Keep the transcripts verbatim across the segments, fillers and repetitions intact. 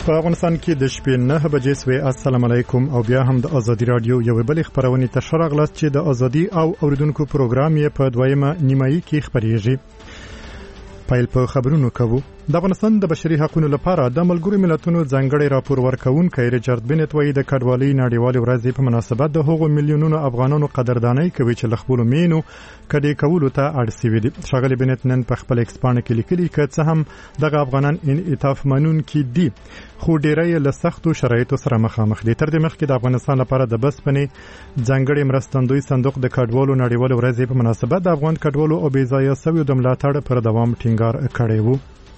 په افغانستان کې د شپې نه بجې سوې. السلام علیکم او بیا هم د ازادي رادیو یو بل خبرونه تشریح غلاس چې د ازادي او اوریدونکو پروګرام یې په دویمه نیمایي کې خبريږي. پایل په خبرونو کوو. د افغانستان د بشري حقوقو لپاره د ملګرو ملتونو ځانګړي راپور ورکونکي ریچارډ بنت وایي د کډوالۍ نړیوالې ورځې په مناسبت د هغو میلیونونو افغانانو قدرداني کوي چې لخپل مینو کډې کولو ته اړ شوي دي. ښاغلي بنت نن په خپل ایکس باندې کې لیکلي چې څه هم دغه افغانان انعطاف منونکي دي خو ډیری له سختو شرایطو سره مخامخ دي. تر دې مخکې د افغانستان لپاره د بسپنې ځانګړي مرستندوی صندوق د کډوالو نړیوالې ورځې په مناسبت د افغان کډوالو او بې ځایه شویو د ملاتړ پر دوام ټینګار کړی و.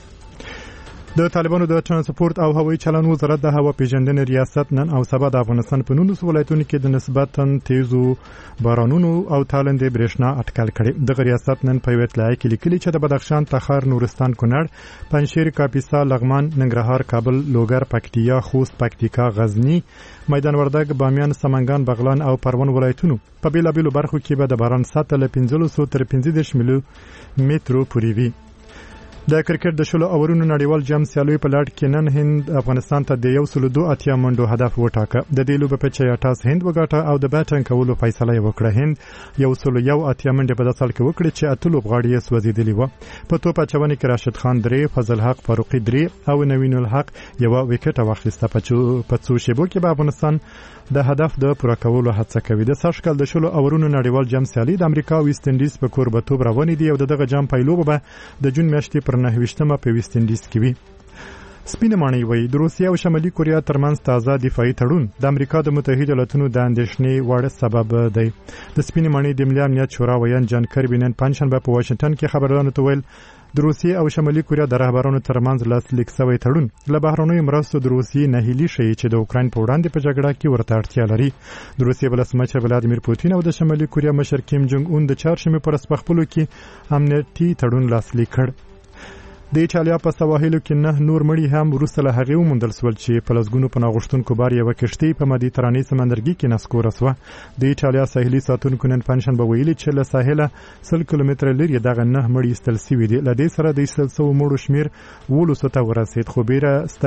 د طالبانو د ترانسپورت او هوایي چلن وزارت د هوا پیژندنې ریاست نن او سبا د افغانستان په نولسو ولایتونو کې د نسبتاً تیزو بارانونو او تالندې برېښنا اټکل کړي. دغه ریاست نن په یوه اطلاع کې لیکلي چې د بدخشان، تخار، نورستان، کونړ، پنجشیر، کاپیسا، لغمان، ننګرهار، کابل، لوګر، پکتیا، خوست، پکتیکا، غزنی، میدان وردګ، بامیان، سمنګان، بغلان او پروان ولایتونو په بیلابیلو برخو کې به د باران سطح له پنځلس سوه تر پنځه دېرش میلي مترو پورې وي. د کرکټ د شلو اورونو نړیوال جام سیالیو په لړ کې نن هند افغانستان ته د یو سل دوه اتیا منډو هدف وټاکه. د دې لوبې په چې ټاس هند وګاټه او د بیټینګ کولو فیصله وکړه. هند یو سل یو اتیا منډې په داسال کې وکړي چې اته لوبغاړي یې سوځېدلي و. په توپ اچونې کې راشد خان درې، فضل حق فاروقي درې او نوین الحق یو وکټ واخیسته. په څو شیبو کې به افغانستان د هدف د پوره کولو هڅه کوي. د سږکال د شلو اورونو نړیوال جام سیالي د امریکا او ویسټ انډیز په کوربتوب روانې دي او دغه جام پیلوبه به د جون میاشتې پر نهه ویشتمه په ویسټ انډیز کې وي. سپینه ماڼۍ وایي د روسیې او شمالي کوریا ترمنځ تازه دفاعي تړون د امریکا د متحده ایالاتونو د اندېښنې وړ سبب دی. د سپینه ماڼۍ د ملي امنیت شورا ویان جان کربي نن پنجشنبه په واشنگټن کې خبريالانو ته ویل د روسیې او شمالي کوریا د رهبرانو ترمنځ لاسلیک شوی تړون له بهرنیو مرستو د روسیې نهیلي شي چې د اوکراین په وړاندې په جګړه کې ورته اړتیا لري. د روسیې ولسمشر ولادیمیر پوتین او د شمالي کوریا مشر کیم جونګ اون د چهارشنبه پر سپخپلو کې امنیتي تړون لاسلیک کړ. د ایټالیا په سواحلو کې نه نور مړي هم وروسته له هغې وموندل شول چې په لسګونو پناه غوښتونکو بار یوه کښتۍ په مدیترانې سمندرګي کې نسکوره شوه. د ایټالیا ساحلي ساتونکو نن پنجشنبه ویلي چې له ساحله سل کیلومتره لرې دغه نه مړي ایستل شوي دي. له دې سره د ایستل شوو مړو شمېر اوولسو ته ورسېد. خو بیره سته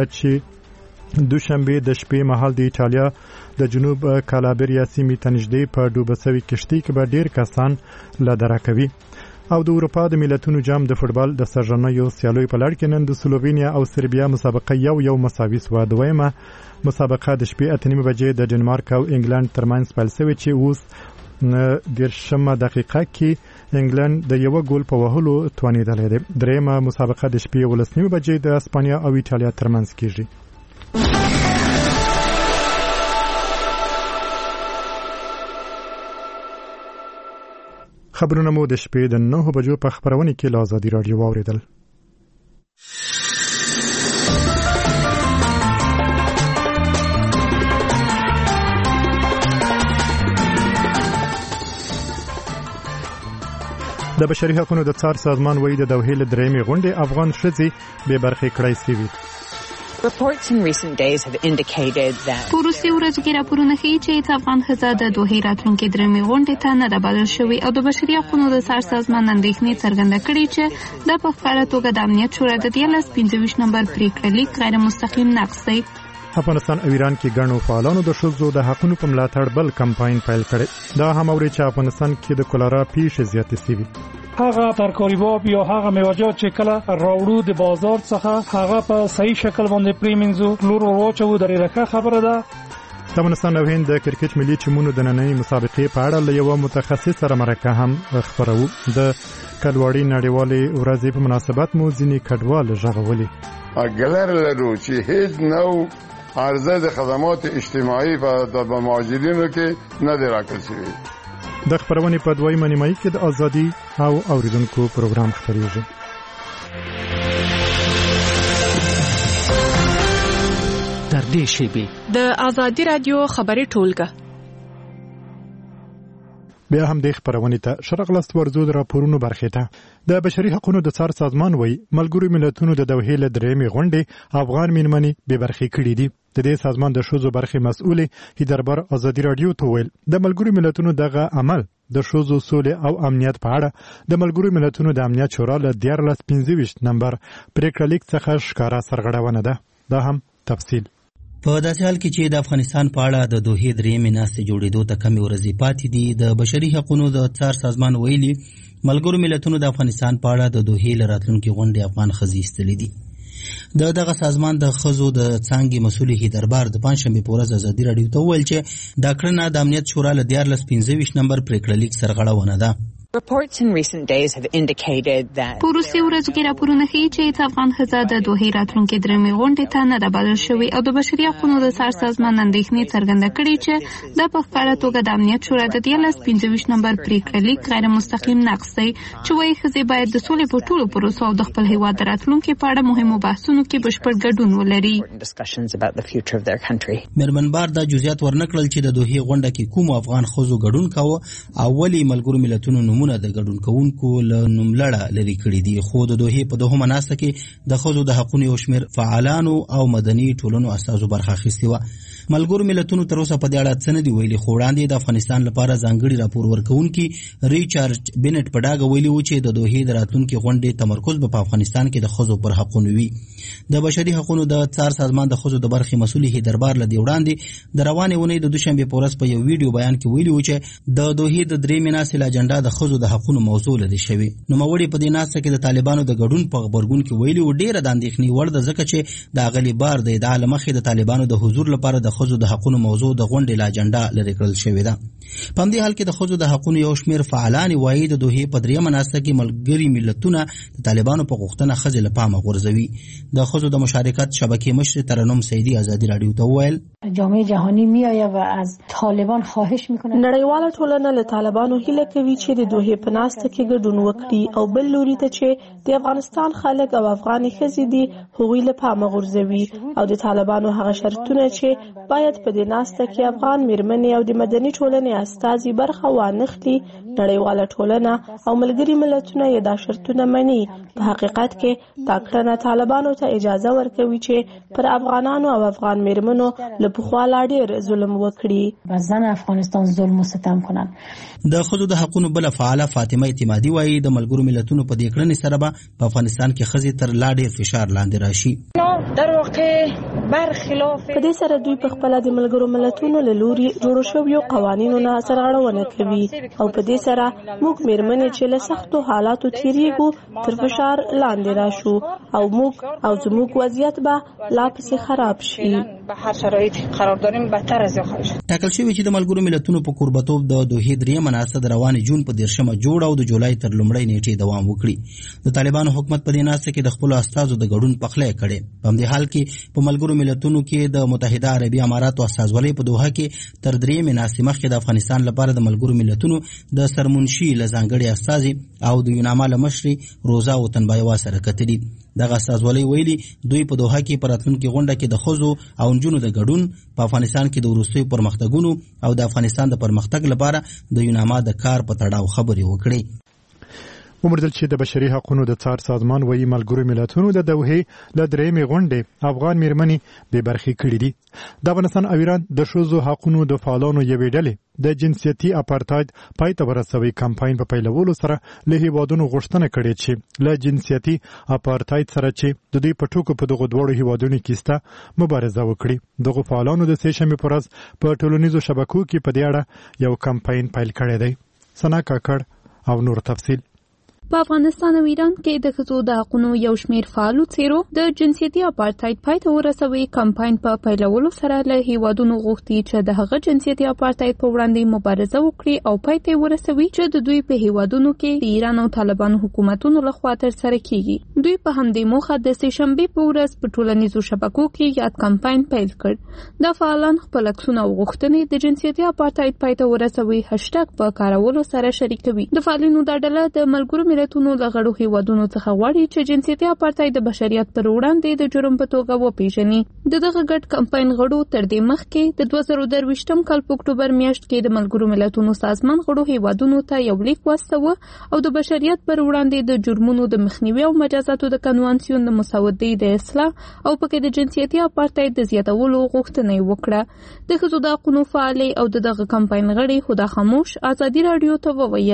چې دوشنبه د شپې مهال د ایټالیا د جنوب کالابریا سیمې ته نږدې په ډوبه شوې کښتۍ کې به ډېر کسان له دره کوي. او د اروپا د ملتونو جام د فوټبال د سرژنیو سیالیو په لړ کې نن د سلووینیا او سربیا مسابقه یو یو مساوي سوه. دویمه مسابقه د شپې اته نیمې بجې د ډنمارک او انګلند ترمنځ پیل شوې چې اوس دېرشمه دقیقه کې انګلند د یوه ګول په وهلو توانېدلی دی. درېیمه مسابقه د شپې یولس نیمې بجې د اسپانیا او ایټالیا ترمنځ کېږي. خبرونه مو د شپې د نهه بجو په خبرونه کې له ازادي رادیو واوریدل. د بشري حقوقو د څار سازمان وایي د دوحې له درېیمې غونډې افغان ښځې بې برخې کړای شوي. Reports in recent days have indicated that پروسې ورځ کې راپورونه ښیي چې افغان ښځه د دوحې راتلونکې درېیمې غونډې ته نه ده بلل شوې او د بشري حقوقو د څار سازمان اندېښنې څرګنده کړې چې دا په ښکاره توګه د امنیت شورا د دیارلس پنځه ویشت نمبر پرېکړه لیک غیر مستقیم نقض دی. افغانستان او ایران کې ګڼو فعالانو د ښځو د حقونو په ملاتړ بل کمپاین پیل کړی. دا هم اوري چې افغانستان کې د کولرا پیښې زیاتې شوي. هغه ترکاریباب یا هغه میوه‌جات چې کله راوړو د بازار څخه هغه په صحیح شکل باندې پریمنځو لور ورواچو درې رکه خبره ده. د افغانستان او هند د کرکټ ملي ټیمونو د نننۍ مسابقې په اړه له یوه متخصص سره مرکه هم خبرو. د کډوالۍ نړیوالې ورځې په مناسبت مو ځینې کډوال ژغولي. اگر لرو چې هیڅ نو عرضه د خدمات اجتماعي په مهاجرینو کې نه دی راکړل شوی. د خبرونې په دویمه نیمایي کې د ازادي او اوریدونکو پروګرام خپرېږي. تر دې شیبې د ازادي رادیو خبري ټولګه بیا هم د خبرونې ته شرغلست ورزو د راپورونو برخې ته. د بشري حقوقو د څار سازمان وایي ملګرو ملتونو د دوحې له درېیمې غونډې افغان میرمنې بې برخې کړي دي. د دې سازمان د ښځو برخې مسؤلې هیدربر ازادي رادیو ته ویل د ملګرو ملتونو دغه عمل د ښځو سولې او امنیت په اړه د ملګرو ملتونو د امنیت شورا له دیارلس پنځه ویشت نمبر پرېکړه لیک څخه ښکاره سرغړونه ده. دا هم تفصیل. په داسې حال کې چې د افغانستان په اړه د دوحې درېیمې ناستې جوړېدو ته کمې ورځې پاتې دي، د بشري حقوقو د څار سازمان ویلي ملګرو ملتونو د افغانستان په اړه د دوحې له راتلونکي غونډې افغان ښځې ایستلې دي. د دغه سازمان د ښځو د څانګې مسؤل هیدربار د پنجشنبې په ورځ ازادي راډیو ته وویل چې دا کړنه د امنیت شورا له دیارلس پنځه ویشت نمبر پرېکړه لیک سرغړونه ده. Reports in recent days have indicated that په وروستي ورځو کې راپورونه ښیي چې افغان ښځه د دوحې راتلونکي درېیمې غونډې ته نه ده بلل شوې او د بشري حقوقو د څار سازمان اندېښنې څرګنده کړې چې دا په ښکاره توګه د امنیت شورا د دیارلس پنځه ویشت نمبر پرېکړه لیک غیر مستقیم نقض دی چې وایي ښځې باید د سولې په ټولو پروسو او د خپل هېواد د راتلونکي په اړه مهمو بحثونو کې بشپړ ګډون ولري. میرمن بار دا جزئیات ورنکړل چې د دوحې غونډه کې کوم افغان ښځو ګډون کاوه او ولې ملګرو ملتونو نمونه د ګډون کوونکو له نوملړه لري کړي دي. خو د دوحې په دوهمه ناسته کې د ښځو د حقوقو یو شمېر فعالانو او مدني ټولنو استازو برخه اخیستې وه. ملګرو ملتونو تر اوسه په دې اړه څه نه دي ویلي، خو وړاندې د افغانستان لپاره ځانګړي راپور ورکوونکي ریچارډ بینټ په ډاګه ویلي و چې د دوحې د راتلونکي غونډې تمرکز به په افغانستان کې د ښځو پر حقونو وي. د بشري حقوقو د څار سازمان د ښځو د برخې مسؤل هیدربار له دې وړاندې د روانې اونۍ د دوشنبې په ورځ په یو ویډیو بیان کې ویلي و چې د دوحې د درېیمې ناستې اجنډا د ښځو د حقونو موضوع لدې شوې. نوموړي په دې ناسته کې د طالبانو د ګډون په غبرګون کې ویلي و ډېره د اندېښنې وړ ده ځکه چې د اغلې بار د ادعا له مخې د طالبانو د حضور لپاره د ښځو د حقونو موضوع د غونډې له اجنډا لرې کړل شوې ده. په همدې حال کې د ښځو د حقونو یو شمېر فعالان وایي د دوحې په درېیمه ناسته کې ملګري ملتونه د طالبانو په غوښتنه ښځې له پامه غورځوي. د ښځو د مشارکت شبکې مشر ترنم سیدي ازادي راډیو ته وویل جامعه جهانی میآید و از طالبان خواهش میکنه نړیواله ټولنه له طالبانو هیله کوي چې د دوحې په ناسته کې ګډون وکړي او بل لوري ته چې د افغانستان خلک او افغان ښځې دي هغوی له پامه غورځوي او د طالبانو هغه شرطونه چې باید په دې ناسته کې افغان میرمنې او د مدني ټولنې استازي برخه وانخلي. نړیواله ټولنه او ملګري ملتونه یې دا شرطونه مني. په حقیقت کې دا کړنه طالبانو ته اجازه ورکوي چې پر افغانانو او افغان میرمنو له پخوا لا ډېر ظلم وکړي. زن افغانستان ظلم و ستم کنن. د ښځو د حقونو بله فعاله فاطمه اعتمادي وایي د ملګرو ملتونو په دې کړنې سره به په افغانستان کې ښځې تر لا ډېر فشار لاندې راشي. در واقع برخلاف په دې سره دوی په خپل د ملګرو ملتونو له لوري جوړ شویو قوانینو نه سرغړونه کوي او په دې سره موږ میرمنې چې له سختو حالاتو تیریږو تر فشار لاندې راشو او موږ او زموږ وضعیت به لا پسې خراب شي. به هر شرایط قرار داریم بدتر از خواهد شد. ټاکل شوی چې د ملګرو ملتونو په کوربتوب د دوحې درېیمه ناسته د روانې جون په دیرشمه جوړه او د جولای تر لومړۍ نیټې دوام وکړي. د طالبانو حکومت په دې ناسته کې د خپلو استازو د ګډون پخلی کړی. په همدې حال کې په ملګرو ملتونو کې د متحده عربي اماراتو استازولۍ په دوحه کې تر درېیمې ناستې مخکې د افغانستان لپاره د ملګرو ملتونو د سرمنشي له ځانګړي استازي او د یوناما له مشرې روزا وطنبایوا سره کتلي. دغه استازولۍ ویلي دوی په دوحه کې په راتلونکي غونډه کې د ښځو او نجونو د ګډون، په افغانستان کې د وروستیو پرمختګونو او د افغانستان د پرمختګ لپاره د یوناما د کار په تړاو خبرې وکړي. ومردل چې د بشري حقوقو د څار سازمان وایي ملګرو ملتونو د دوحې له درېیمې غونډې افغان میرمنې بې برخې کړي دي. د افغانستان او ایران د ښځو حقوقو د فعالانو یوې ډلې د جنسیتي اپارتاید پای ته ورسوي کمپاین په پیلولو سره له هیوادونو غوښتنه کړې چې له جنسیتي اپارتاید سره چې د دوی په ټوکو په دغو دواړو هیوادونو کې سته مبارزه وکړي. دغو فعالانو د سې شنبې په ورځ په ټولنیزو شبکو کې په دې اړه یو کمپاین پیل کړی دی. ثنا کاکړ او نور تفصیل. په افغانستان او ایران کې د ښځو د حقوقو یو شمېر فعالو څیرو د جنسیتي اپارتاید پای ته ورسوي کمپاین په پیلولو سره له هیوادونو غوښتي چې د هغه جنسیتي اپارتاید په وړاندې مبارزه وکړي او پای ته ورسوي چې د دوی په هیوادونو کې د ایران او طالبانو حکومتونو لخوا ترسره کیږي. دوی په همدې موخه د سې شنبې په ورځ په ټولنیزو شبکو کې یاد کمپاین پیل کړ. دا فعالان خپل عکسونه او غوښتنې د جنسیتي اپارتاید پای ته ورسوي هشټګ په کارولو سره شریکوي. د فعالینو دا ډله د ملګرو ملتونو له غړو هیوادونو څخه غواړي چې جنسیتي اپارتاید د بشریت پر وړاندې د جرم په توګه وپیژني. د دغه ګډ کمپاین غړو تر دې مخکې د دوه زره درویشتم کال په اکتوبر میاشت کې د ملګرو ملتونو سازمان غړو هیوادونو ته یو لیک واستاوه او د بشریت پر وړاندې د جرمونو د مخنیوي او مجازاتو د کنوانسیون د مسودې د اصلاح او پکې د جنسیتي اپارتاید د زیاتولو غوښتنه وکړه. د ښځو د حقوقو فعالې او د دغه کمپاین غړي خدا خاموش ازادي راډیو ته وویل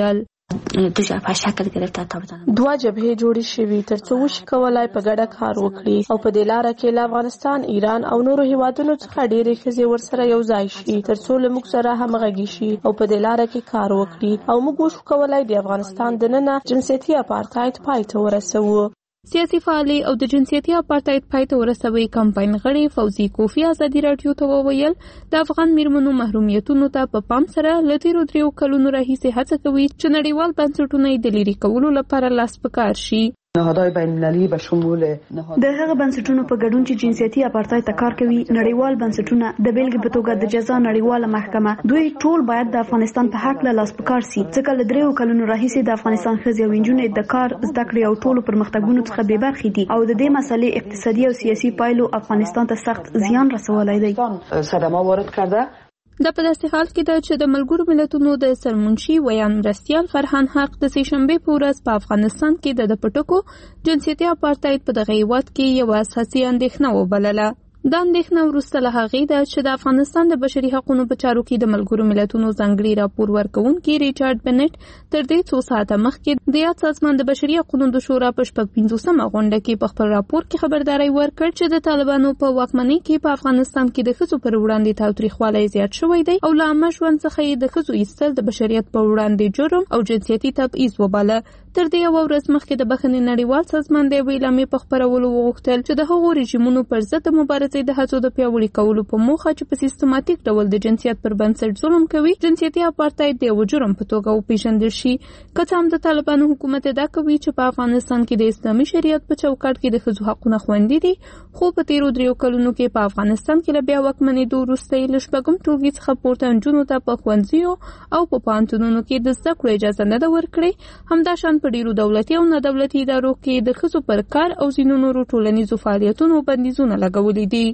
دوه جبهې جوړې شوې ترڅو وشي کولای په ګډه کار وکړي او په دې لاره کې له افغانستان، ایران او نورو هیوادونو څخه ډېرې ښځې ورسره یو ځای شي ترڅو له موږ سره همغږي شي او په دې لاره کې کار وکړي او موږ وشو کولای د افغانستان دننه جنسیتي اپارټایډ پای ته ورسوو. سیاسي فعالي او د جنسیتي اپارټایډ پای ته ورسوي کمپاین غړي فوزي کوفی ازادي رادیو ته وویل د افغان میرمنو محرومیتونو ته په پام سره له تیرو دریو کلونو راهیسې هڅه کوي چې نړیوال بنسټونه یې د لرې کولو لپاره لاس په کار شي. نهادهای بین المللي به شمول د هغه بنسټونو په ګډون چې جنسیتي اپارټایډ ته کار کوي، نړیوال بنسټونه د بیلګې په توګه د جزا نړیواله محکمه، دوی ټول باید د افغانستان په حق له لاس په کار سي، ځکه له دریو کلونو راهیسې د افغانستان ښځې او نجونې د کار، زده کړې او ټولو پرمختګونو څخه بې برخې دي او د دې مسلې اقتصادي او سیاسي پایلو افغانستان ته سخت زیان رسولی دی. صدمه وارد کرده. دا په داسې حال کې ده چې د ملګرو ملتونو د سرمنشي ویان مرستیال فرحان حق د سهشنبې په ورځ په افغانستان کې د پټکو جنسیتي اپارټایډ په دغه هیواد کې یو اساسي اندېښنه وبلله. دا اندېښنه وروسته له هغې ده چې د افغانستان د بشري حقوقو په چارو کې د ملګرو ملتونو ځانګړي راپور ورکوونکي ریچارډ بنټ تر دې څو ساعته مخکې د یاد سازمان د بشري حقوقو د شورا په شپږ پنځوسمه غونډه کې په خپل راپور کې خبرداری ورکړ چې د طالبانو په واکمنۍ کې په افغانستان کې د ښځو پر وړاندې تاوتریخوالی زیات شوی دی او له عامه ژوند څخه یې د ښځو ایستل د بشریت په وړاندې جرم او جنسیتي تبعیض وباله. تر دې یوه ورځ مخکې د بخښنې نړیوال سازمان د یوې اعلامیې په خپرولو وغوښتل چې د هغو رژیمونو پر ضد د مبارزې د هڅو د پیاوړي کولو په موخه چې په سیستماتیک ډول د جنسیت پر بنسټ ظلم کوي، جنسیتي اپارټایډ د یو جرم په توګه وپېژندل شي. که څه هم د طالبانو حکومت ادعا کوي چې په افغانستان کې د اسلامي شریعت په چوکاټ کې د ښځو حقونه خوندي دي، خو په تیرو دریو کلونو کې په افغانستان کې له بیا واکمنېدو وروسته یې له شپږم ټولګي څخه پورته نجونو ته په ښوونځیو او په پوهنتونونو کې د زده کړو اجازه نه ده ورکړې. همداشان په ډیرو دولتي او نه دولتي ادارو کې د ښځو پر کار او ځینو نورو ټولنیزو فعالیتونو بندیزونه لګولي دي.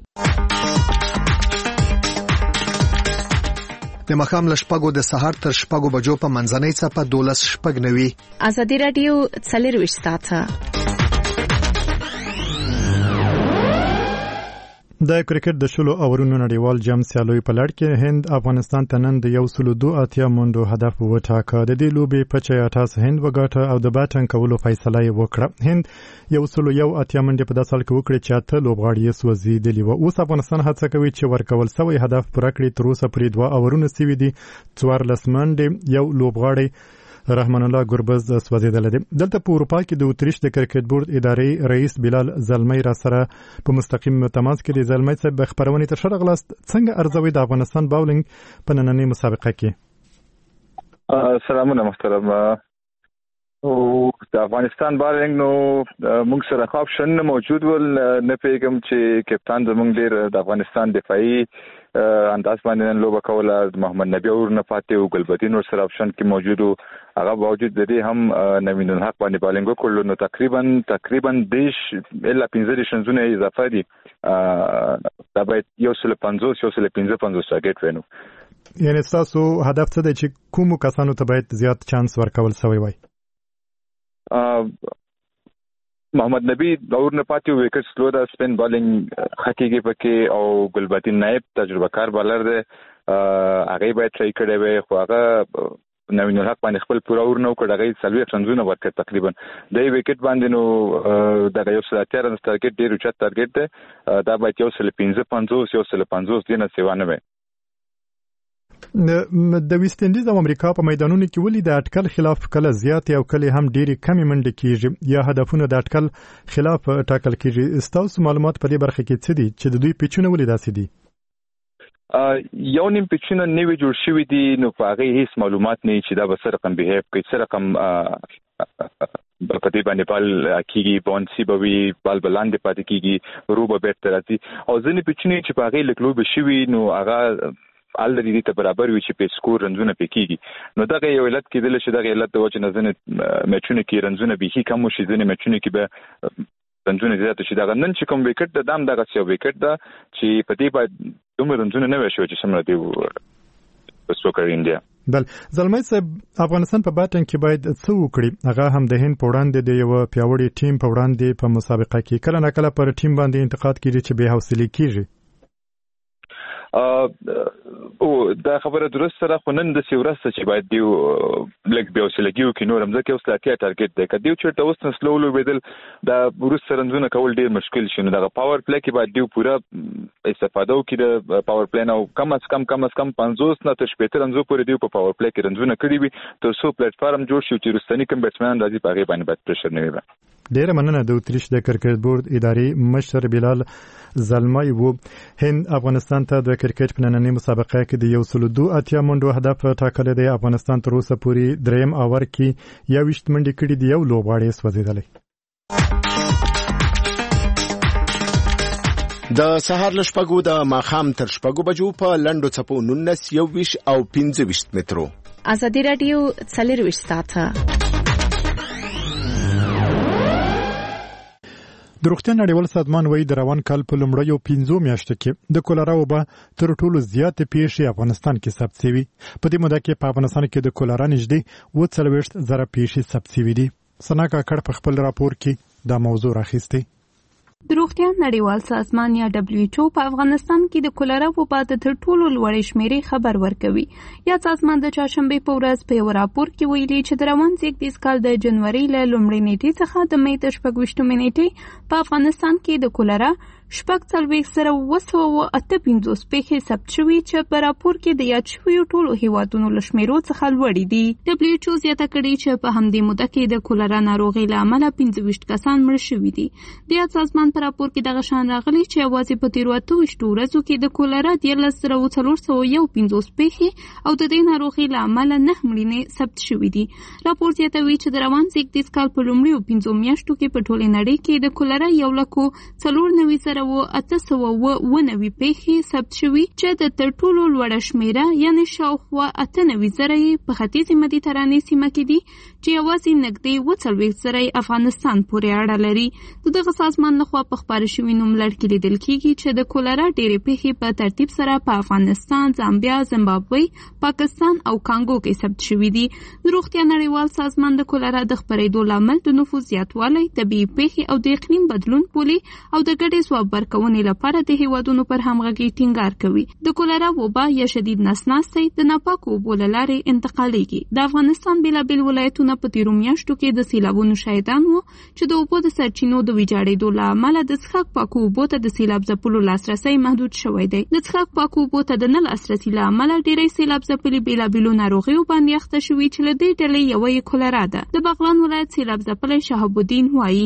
د ماښام له شپږو د سهار تر شپږو بجو په منځنۍ څپه دولس شپږ نوي ازادي رادیو څلرویشت ساعته. د کرکټ د شلو اورونو نړیوال جام سیالیو په لړ کې هند افغانستان ته نن د یو سلو دوه اتیا منډو هدف وټاکه. د دې لوبې په چیاټاس هند وګاټه او د بیټنګ کولو فیصله یې وکړه. هند یو سلو یو اتیا منډې په داسې حال کې وکړې چې اته لوبغاړي یې سوځېدلي وو. اوس افغانستان هڅه کوي چې ورکول سوی هدف پوره کړي. تر اوسه پورې دوه اورونه سوي دي، څوارلس منډې، یو لوبغاړی رحمان الله ګربز سوځیدل دي. دلته په اروپا کې د اتریش د کرکټ بورډ ادارې رئیس بلال زلمی را سره په مستقیم تماس کې. د زلمی صاحب خبرونه تر شرغ لاست څنګه ارزوي د افغانستان باولینګ په نننۍ مسابقه کې؟ سلامونه محترم. او د افغانستان باولینګ نو موږ سره آپشن موجود ول، نه پیګم چې کپتان زموږ ډیر د افغانستان دفاعي انداز باندې لوبه کوله. محمد نبی اور نه پاتې او ګلبدین ور سره آپشن کې موجود وو. هغه باوجود د دې هم نوین الحق باندې بالینګ وکړل. نو تقریبا تقریبا دیش الا پنځه شنزونه اضافه دي. دا باید یو سل پنځوس یو سل پنځه پنځوس ټارګټ وینو. یعنی تاسو هدف څه دی چې کوم کسانو ته باید زیات چانس ورکول شوی وای؟ محمد نبی دور نه پاتې وکټ سلو دا سپین بالینګ خکېږي پکې او ګلبدین نائب تجربه کار بالر دی. هغه باید ټری کړی وي خو هغه نوین الحق باندې خپل پوره ور نه وکړ. هغه څلوېښت رنزونه ورکړ تقریبا. د وکټ باندې نو د یو سل اتیا رنز ټارګټ ډیر اوچت ټارګټ دی. دا باید یو سل پنځه پنځوس یو سل پنځوس دینه سیوا نه وي. د ویسټ انډیز او امریکا په میدانونو کې ولې د اټکل خلاف کله زیات او کله هم ډېری کمی منډې کیږي یا هدفونه د اټکل خلاف ټاکل کیږي؟ ستاسو معلومات په دې برخه کې څه دي چې د دوی پیچونه ولې داسې دي؟ یو نیم پیچونه نوی جوړ شوي دي، نو په هغه هیڅ معلومات نه چې دا به څه رقم بیهیو کوي، څه رقم په دې باندې بال کیږي، بونسي به وي، بال بلاندې پاتې کیږي، رو به بیرته راځي. او ځینې پیچونه چې په هغه لکلوب شوي نو هغه الری دې ته برابر وي چې په سکور رنزونه پکېږي. نو دغه یو علت کېدل چې دغه علت د وجه نه ځنه میچونه کې رنزونه به هی کم شي، ځنه میچونه کې به رنزونه زیات شي. دغه نن چې کوم وکټ د دام دغه څو وکټ دا چې په دې باندې دومره رنزونه نه وشو چې سمره دی وسوکر انډیا. بل زلمی صاحب افغانستان په باټن کې باید څه وکړي؟ هغه هم د هند په وړاندې د یو پیاوړي ټیم په وړاندې په مسابقه کې کله نه کله پر ټیم باندې انتقاد کیږي چې بې حوصلې کیږي. او دا خبره درست سره خو نن د سیورسته چې باید دیو لګ به وسلګیو کې نورم ځکه اوس لا کې ټارګټ دی کدیو چې تاسو نسلولو بدل دا ورس سرنځونه کول ډیر مشکل شونه دا پاور پلی کې باید دیو پورا استفاده وکړي د پاور پلی نو کم از کم کم از کم پنځوس نه تر شپږ رنځو پورې دیو په پاور پلی کې رنځونه کړی وي تر څو پلیټ فارم جوړ شي چې رستنی کم بیټسمن راځي په هغه باندې باید پرشر نه وي. ډیره مننه د اتریش د کرکټ بورډ اداري مشر بلال زلمای وو. هند افغانستان ته د کرکټ په نننۍ مسابقه کې د یو سل دو اتیا منډو هدف ټاکلی دی. افغانستان تر اوسه پورې دریم اوور کې یوویشت منډې کړي دي، یو لوبغاړی سوځېدلی. د سهار له شپږو د ماښام تر شپږو بجو په لنډو څپو نولس یوویشت او پنځه ویشت مترو. ازادي راډیو څلرویشت ساعته. د روغتیا نړیوال سازمان وایي د روان کال په لومړیو پنځو میاشتو کې د کولرا وبا تر ټولو زیاتې پیښې افغانستان کې ثبت شوي. په دې موده کې په افغانستان کې د کولرا نږدې اووه څلوېښت زره پیښې ثبت شوي دي. ثنا کاکړ په خپل راپور کې دا موضوع راخیستې. د روغتیا نړیوال سازمان یا دبلیو ایچ او په افغانستان کې د کولرا وبا د تر ټولو لوړې شمیرې خبر ورکوي. یا سازمان د چهارشنبې په ورځ په یو راپور کې ویلي چې د روان زیږدیز کال د جنوري له لومړۍ نیټې څخه د مې د شپږویشتمې نیټې په افغانستان کې د کولرا شپږ څلوېښت زره اووه سوه اته پنځوس پیښې ثبت شوي چې په راپور کې د یاد شویو ټولو هیوادونو له شمیرو څخه لوړې دي. دبلیو ایچ او زیاته کړې چې په همدې موده کې د کولرا ناروغۍ له امله پنځه ویشت کسان مړه شوي دي. د یاد سازمان په راپور کې دغه شان راغلی چې یوازې په تیرو اته ویشتو ورځو کې د کولرا دیارلس زره څلور سوه یو پنځوس پیښې او د دې ناروغۍ له امله نه مړینې ثبت شوي دي. راپور زیاتوي چې د روان زیږدیز کال په لومړیو پنځو میاشتو کې په ټولې نړۍ کې د کولرا یو لکو څلور نوي زره اته سوه اووه نوي پیښې ثبت شوي چې د تر ټولو لوړه شمیره یعنې شاوخوا اته نوي زره یې په ختیځې مدیترانې سیمه کې دي چې یوازې نږدې اووه څلوېښت زره یې افغانستان پورې اړه لري. د دغه سازمان لخوا په خپاره شوي نوملړ کې لیدل کېږي چې د کولرا ډېرې پیښې په ترتیب سره په افغانستان، زامبیا، زمبابوې، پاکستان او کانګو کې ثبت شوي دي. د روغتیا نړیوال سازمان د کولرا د خپرېدو لامل د نفوس زیاتوالی، طبیعي پیښې او د اقلیم بدلون بولي او د ګډې ځواب ورکونې لپاره د هیوادونو پر همغږي ټینګار کوي. د کولرا وبا یا شدید نسناستي د ناپاکو اوبو له لارې انتقالیږي. د افغانستان بېلابېل ولایتونه په تیرو میاشتو کې د سیلابونو شاهدان وو چې د اوبو د سرچینو د ویجاړېدو له امله د څښاک پاکو اوبو ته د سیلاب ځپلو لاسرسی محدود شوی دی. د څښاک پاکو اوبو ته د نه لاسرسي له امله ډېری سیلاب ځپلي بېلابېلو ناروغیو باندې اخته شوي چې له دې ډلې یوه یې کولرا ده. د بغلان ولایت سیلاب ځپلی شهاب الدین وایي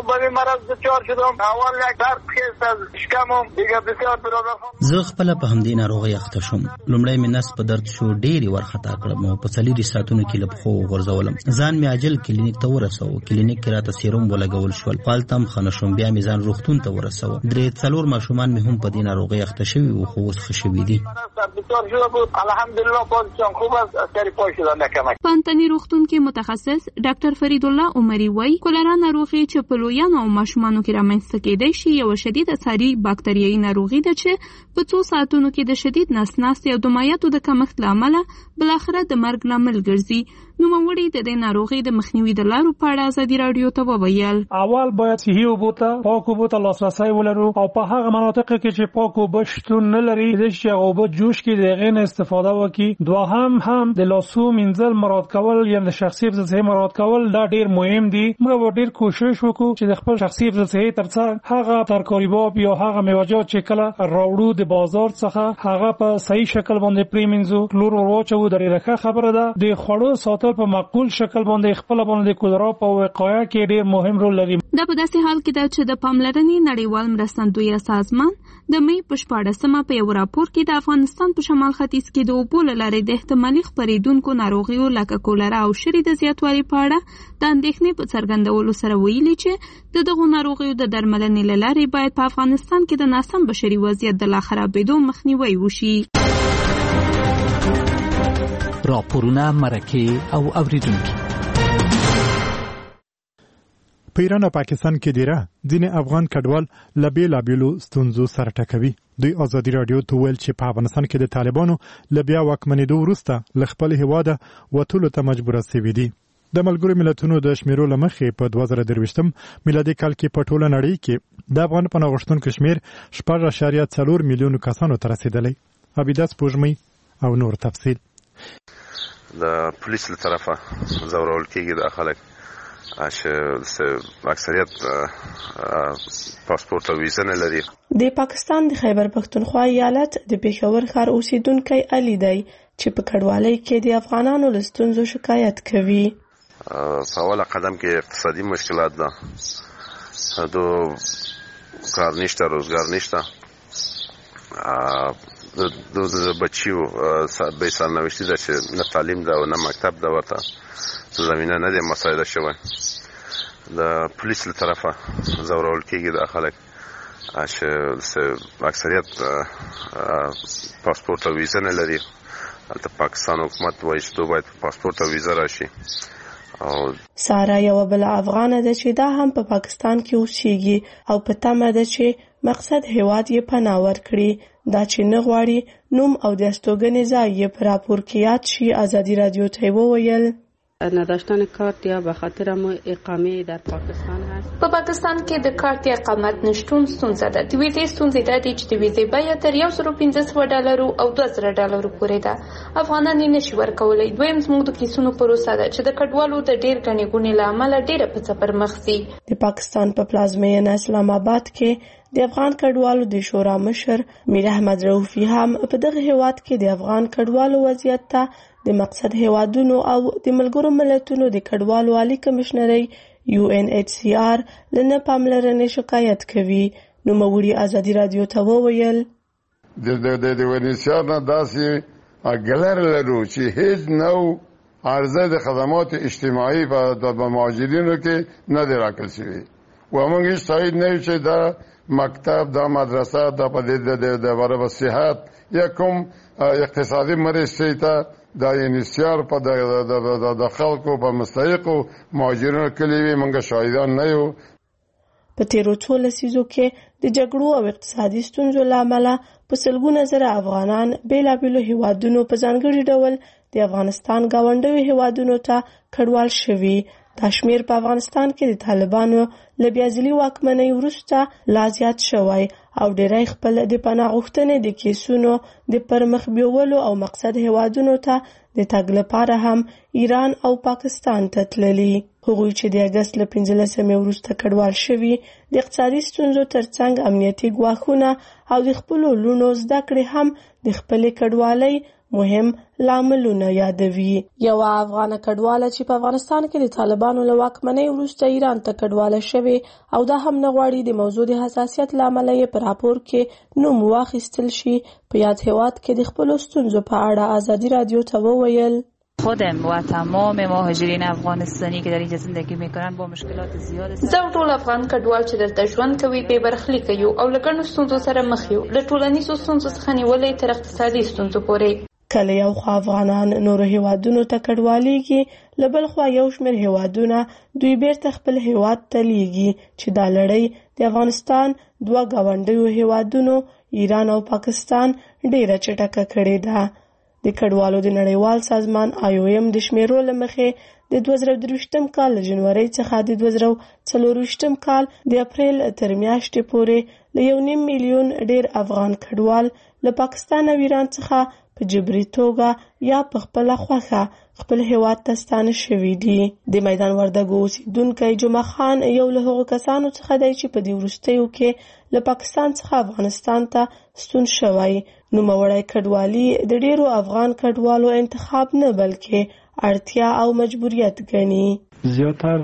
زه خپل په همدې ناروغي اخته شوم. لومړی مې نس په درد شو، ډېری وارخطا کړم او په څلورو ساعتونو کې له پښو وغورځولم. ځان مې عاجل کلینیک ته ورسوه. کلینیک کې راته سیروم ولګول شول. هلته هم ښه نه شوم. بیا مې ځان روغتون ته ورسوه. درې څلور ماشومان مې هم په دې ناروغۍ اخته شوي وو، خو اوس ښه شوي دي. په انتني روغتون کې متخصص ډاکټر فرید الله عمري وایي کولرا ناروغي چې په لویانو او ماشومانو کې رامنځته کېدی شي یوه شدیده ساري باکتریایي ناروغي ده چې په څو ساعتونو کې د شدید نسناستي او د مایعاتو د کمښت له امله بالاخره د مرګ لامل ګرځي. نوموړي د دې ناروغۍ د مخنیوي د لارو په اړه ازادي راډیو ته وویل. اول باید صحي اوبو ته، پاک اوبو ته لاسرسی ولرو او په هغه مناطقو کې چې پاک اوبه شتون نه لري چې هغه اوبه جوش کړي د هغې نه استفاده وکړي. دوهم هم د لاسو مینځل مراعات کول، یعنې د شخصي حفظ مراعات کول دا ډېر مهم دي. موږ به ډېر کوشش وکړو چې د خپل شخصي حفظ تر څنګ هغه ترکاریباب یا هغه میوه‌جات چې کله راوړو د بازار څخه هغه په صحیح شکل باندې پریمنځو، کلور ورواچو. د ښه خبره ده د خوړو ساتل په معقول شکل باندې خپل باندې د کولرا په وقایه کې ډېر مهم رول لري. دا په داسې حال کې ده چې د پاملرنې نړیوال مرستندویه سازمان د مې په شپاړسمه په یو راپور کې د افغانستان په شمال ختیځ کې د اوبو له لارې د احتمالي خپرېدونکو ناروغیو لکه کولرا او شری د زیاتوالي په اړه د اندېښنې په څرګندولو سره ویلي چې د دغو ناروغیو د درملنې له لارې باید په افغانستان کې د ناسم بشري وضعیت د لا خرابېدو مخنیوی وشي. راپورونه، مرکې او اوریدونکي. په ایران او پاکستان کې دیره ځینې افغان کډوال له بېلابېلو ستونزو سره ټکوي. دوی ازادي راډیو ته ویل چې په افغانستان کې د طالبانو له بیا واکمنېدو وروسته له خپل هېواده وتلو ته مجبوره سوي دي. د ملګرو ملتونو د شمیرو له مخې په دوه زره درویشتم میلادي کال کې په ټوله نړۍ کې د افغان پناه غوښتونکو شمیر شپږ اعشاریه څلور میلیونو کسانو ته رسېدلی. عبیده سپوږمۍ او نور تفصیل. د پولیس له طرفه ځورول کېږي دا خلک چې اکثریت پاسپورت او ویزه نه لري. د پاکستان د خیبر پښتونخوا ایالت د پېښور ښار اوسیدونکی علي دی چې په کډوالۍ کې د افغانانو له ستونزو شکایت کوي. په اوله قدم کې اقتصادي مشکلات ده، دو کار نشته، روزګار نشته، د بچیو به سرنوشتي ده چې نه تعلیم ده او نه مکتب ده، ورته زمینه نه ده مساعده شوی. د پولیس له طرفه ځورول کېږي دا خلک چې اکثریت پاسپورت او ویزه نه لري. هلته پاکستان حکومت وایي چې دوی باید پاسپورت او ویزه راشي. سارا یو بل افغانه ده چې دا هم په پا پاکستان کې اوسېږي او په تمه ده چې مقصد هیواد یې پناه ورکړي. دا چې نه غواړي نوم او د استوګنې ځای یې په راپور کې یاد شي. ازادي رادیو ته وویل نداشتن کارت یا به خاطر مو اقامه در پاکستان هست. په پاکستان کې د کارت یا اقامت نشټون ستونزه ده. د ویزې ستونزې ده چې د ویزې بیه تر یو سل پنځه سوه ډالرو او دوه زره ډالرو پورې ده. افغانان یې نشي ورکولی. دویم زموږ د کیسونو پروسه ده چې د کډوالو د ډېر ګڼې ګوڼې له امله ډېره پڅه پر مخ ځي. د پاکستان په پلازمینه اسلام آباد کې د افغان کډوالو د شورا مشر میر احمد رؤفي هم په دغه هیواد کې د افغان کډوالو وضعیت ته د مقصد هیوادونو او د ملګرو ملتونو د کډوالو عالی کمشنرۍ یو ان ایچ سی آر له نه پاملرنې شکایت کوي. نوموړي ازادي رادیو ته وویل د د د ونیسیار نه داسې ګلر لرو چې هیڅ نو عرضه د خدمات اجتماعي په مهاجرینو کې نه دی راکړل شوی و موږ هیڅ تایید نه چې دا مکتب دا مدرسه دا په د د برابر صحت یا کوم اقتصادي مرستې ته دا انیسیار په د خلکو په مستحقو مهاجرینو کلیوي موږ شاهدان نه یو. په تیرو څو لسیزو کې د جګړو او اقتصادي ستونزو له امله په سلګونه زره افغانان بیلابیلو هیوادونو په ځانګړي ډول د افغانستان ګاونډیو هیوادونو ته کډوال شوي. دا شمیر په افغانستان کې د طالبانو له بیازلي واکمنۍ وروسته لا زیات شوی او ډېری خپل د پناه غوښتنې د کیسونو د پرمخ بیولو او مقصد هیوادونو ته د تګ لپاره هم ایران او پاکستان ته تللي. هغوی چې د اګست له پنځلسمې وروسته کډوال شوي د اقتصادي ستونزو ترڅنګ امنیتي ګواښونه او د خپلو لوڼو زده کړې هم د خپلې کډوالۍ مهم لاملونه یادوي. یو افغان کډواله چې په افغانستان کې د طالبانو له واکمنۍ وروسته ایران ته کډواله شوی او دا هم نه غواړي د موضوع د حساسیت له امله یې په راپور کې نوم واخیستل شي. په یاد هیواد کې د خپلو ستونزو په اړه ازادي رادیو ته وویل خودم و تمام مهاجرین افغانستانی که در اینجا زندگی میکنن با مشکلات زیاد زه ټول افغان کډوال چې دلته ژوند کوي بې برخلیکه یو او له ګڼو ستونزو سره مخ یو، له ټولنیزو ستونزو څخه نیولې تر اقتصادي ستونزو پورې. کله یو خوا افغانان نورو هیوادونو ته کډوالیږي، له بل خوا یو شمېر هیوادونه دوی بیرته خپل هیواد ته لیږي چې دا لړۍ د افغانستان دوه ګاونډیو هیوادونو ایران او پاکستان ډېره چټکه کړې ده. د کډوالو د نړیوال سازمان آی او ایم د شمیرو له مخې د دوه زره درویشتم کال له جنورۍ څخه د دوه زره څلورویشتم کال د اپریل تر میاشتې پورې له یو نیم میلیون ډېر افغان کډوال له پاکستان او ایران څخه په جبري توګه یا په خپله خوښه خپل هیواد ته ستانه شوي دي. د میدان وردګو اوسیدونکی جمعه خان یو له هغو کسانو څخه دی چې په دې وروستیو کې له پاکستان څخه افغانستان ته ستون شوی. نوموړی کډوالي د ډېرو افغان کډوالو انتخاب نه بلکې اړتیا او مجبوریت ګڼي. زیاتر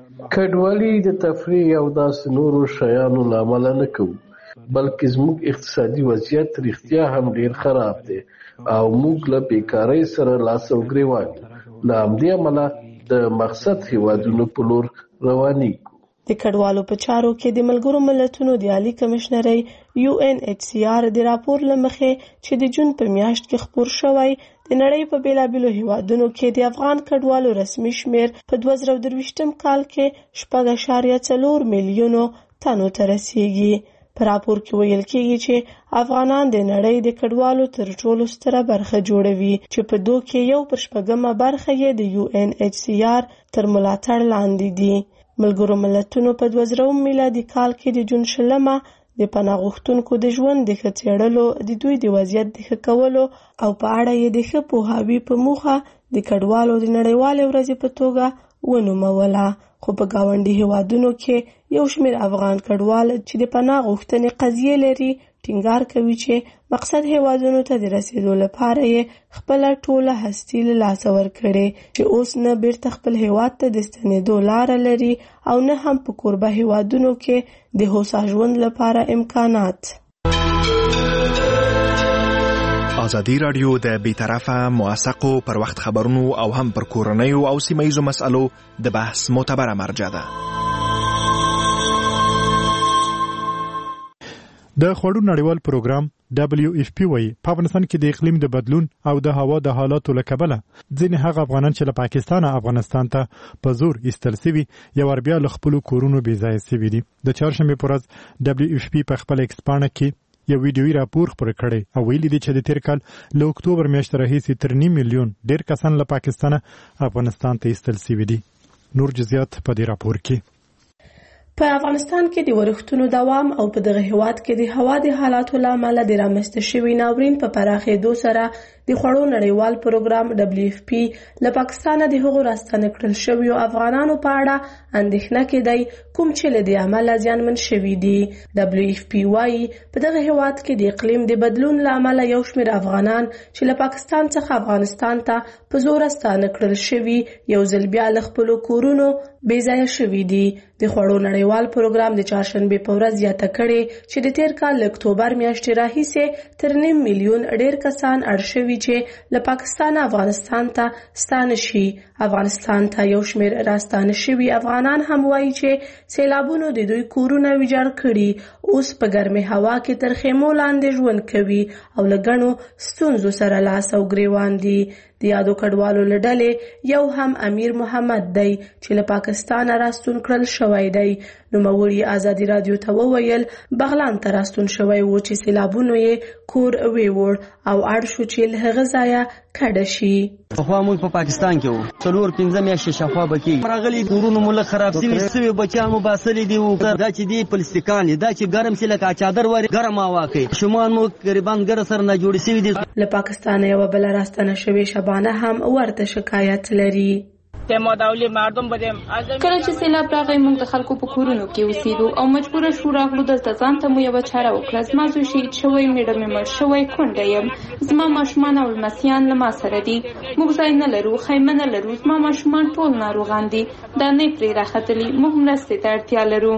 کډوالي د تفریح او داسې نورو شیانو له امله نه کوو، بلکې زموږ اقتصادي وضعیت رښتیا هم ډېر خراب دی او موږ له بیکارۍ سره لاس او ګریوان یو. له همدې امله د مقصد هیوادونو په لور روانېږو. د کډوالو په چارو کې د ملګرو ملتونو د عالی کمشنرۍ یو ان ایچ سی آر د راپور له مخې چې د جون په میاشت کې خپور شوی د نړۍ په بیلابیلو هیوادونو کې د افغان کډوالو رسمي شمیر په دوه زره درویشتم کال کې شپږ اعشاریه څلور میلیونو تنو ته رسیږي. په راپور کې ویل کېږي چې افغانان د نړۍ د کډوالو تر ټولو ستره برخه جوړوي چې په دوی کې یو پر شپږمه برخه یې د یو ان ایچ سی آر تر ملاتړ لاندې دي. ملګرو ملتونو په دوه زره میلادي کال کې د جون شلمه د پناه غوښتونکو د ژوند د ښه څېړلو، د دوی د وضعیت د ښه کولو او په اړه یې د ښه پوهاوي په موخه د کډوالو د نړیوالې ورځې په توګه ونوموله. خو په ګاونډي هیوادونو کې یو شمېر افغان کډوال چې د پناه غوښتنې قضیې لري ټینګار کوي چې مقصد هیوادونو ته د رسیدو لپاره یې خپله ټوله هستي له لاسه ورکړې، چې اوس نه بیرته خپل هیواد ته د ستنېدو لاره لري او نه هم په کوربه هیوادونو کې د هوسا ژوند لپاره امکانات. ازادي راډیو د بیطرفه موثقو پر وخت خبرونو او هم پر کورنیو او سیمه ییزو مسألو د بحث معتبره مرجع ده. د خوړو نړیوال پروګرام دبلیو اف پی وايي په افغانستان کې د اقلیم د بدلون او د هوا د حالاتو له کبله ځینې هغه افغانان چې له پاکستان افغانستان ته په زور ایستل سوي یو ور بیا له خپلو کورونو بې ځایه سوي دي. د چهارشنبې په ورځ دبلیو اف پی په خپل ایکس پاڼه کې یو ویډیویي راپور خپور کړی او ویلي دی چې د تیر کال له اکتوبر میاشتې راهیسې تر نیم میلیون ډېر کسان له پاکستان افغانستان ته ایستل سوي دي. نور جزئیات په دې راپور کې. په افغانستان کې د ورښتونو دوام او په دغه هیواد کې د هوا د حالاتو له امله د رامنځته شوي ناورین په پراخېدو سره د خوړو نړیوال پروګرام دبلیو اف پی له پاکستانه د هغو راستنه کړل شویو افغانانو په اړه اندېښنه کې دی کوم چې له دې امله زیانمن شوي دي. دبلیو اف پی وایي په دغه هیواد کې د اقلیم د بدلون له امله یو شمېر افغانان چې له پاکستان څخه افغانستان ته په زور راستنه کړل شوي یو ځل بیا له خپلو کورونو بې ځایه شوي دي. د خوړو نړیوال پروګرام د چهارشنبې په ورځ زیاته کړې چې د تیر کال له اکتوبر میاشتې راهیسې تر نیم میلیون ډېر کسان اړ شوي چې له پاکستان افغانستان ته ستانه شي. افغانستان ته یو شمېر راستانه شوي افغانان هم وایي چې سیلابونو د دوی کورونه ویجاړ کړي، اوس په ګرمې هوا کې تر خیمو لاندې ژوند کوي او له ګڼو ستونزو سره لاس او ګریوان دي. د یادو کډوالو له ډلې یو هم امیر محمد دی چې له پاکستانه راستون کړل شوی دی. نوموړي ازادي راډیو ته وویل بغلان ته راستون شوی و چې سیلابونو یې کور ویوړ او اړ شو چې له هغه ځایه کډه شي. پخوا موږ په پاکستان کې وو، څلور پنځه میاشتې شاوخوا به کېږي. راغلي کورونه مو لږ خراب سوي سوي بچیان مو باسلي دي. دا چې دي پلستیکان دا چې ګرم شي لکه چادر واري ګرم هوا کوي. شومان مو قریبان ګره سره نه جوړ سوي دي. له پاکستانه یوه بله راستنه شوې شبانه هم ورته شکایت لري. کله چې سیلاب راغی موږ د خلکو په کورونو کې اوسېدو او مجبوره شو راغلو دلته ځان ته مو یوه چاره وکړه. زما زوی شهید شوی، میړه مې مړ شوی، کونډه یم، زما ماشومان او لمسیان له ما سره دي. موږ ځای نه لرو، خیمه نه لرو، زما ماشومان ټول ناروغان دي، دانې پرې راختلي، موږ مرستې ته اړتیا لرو.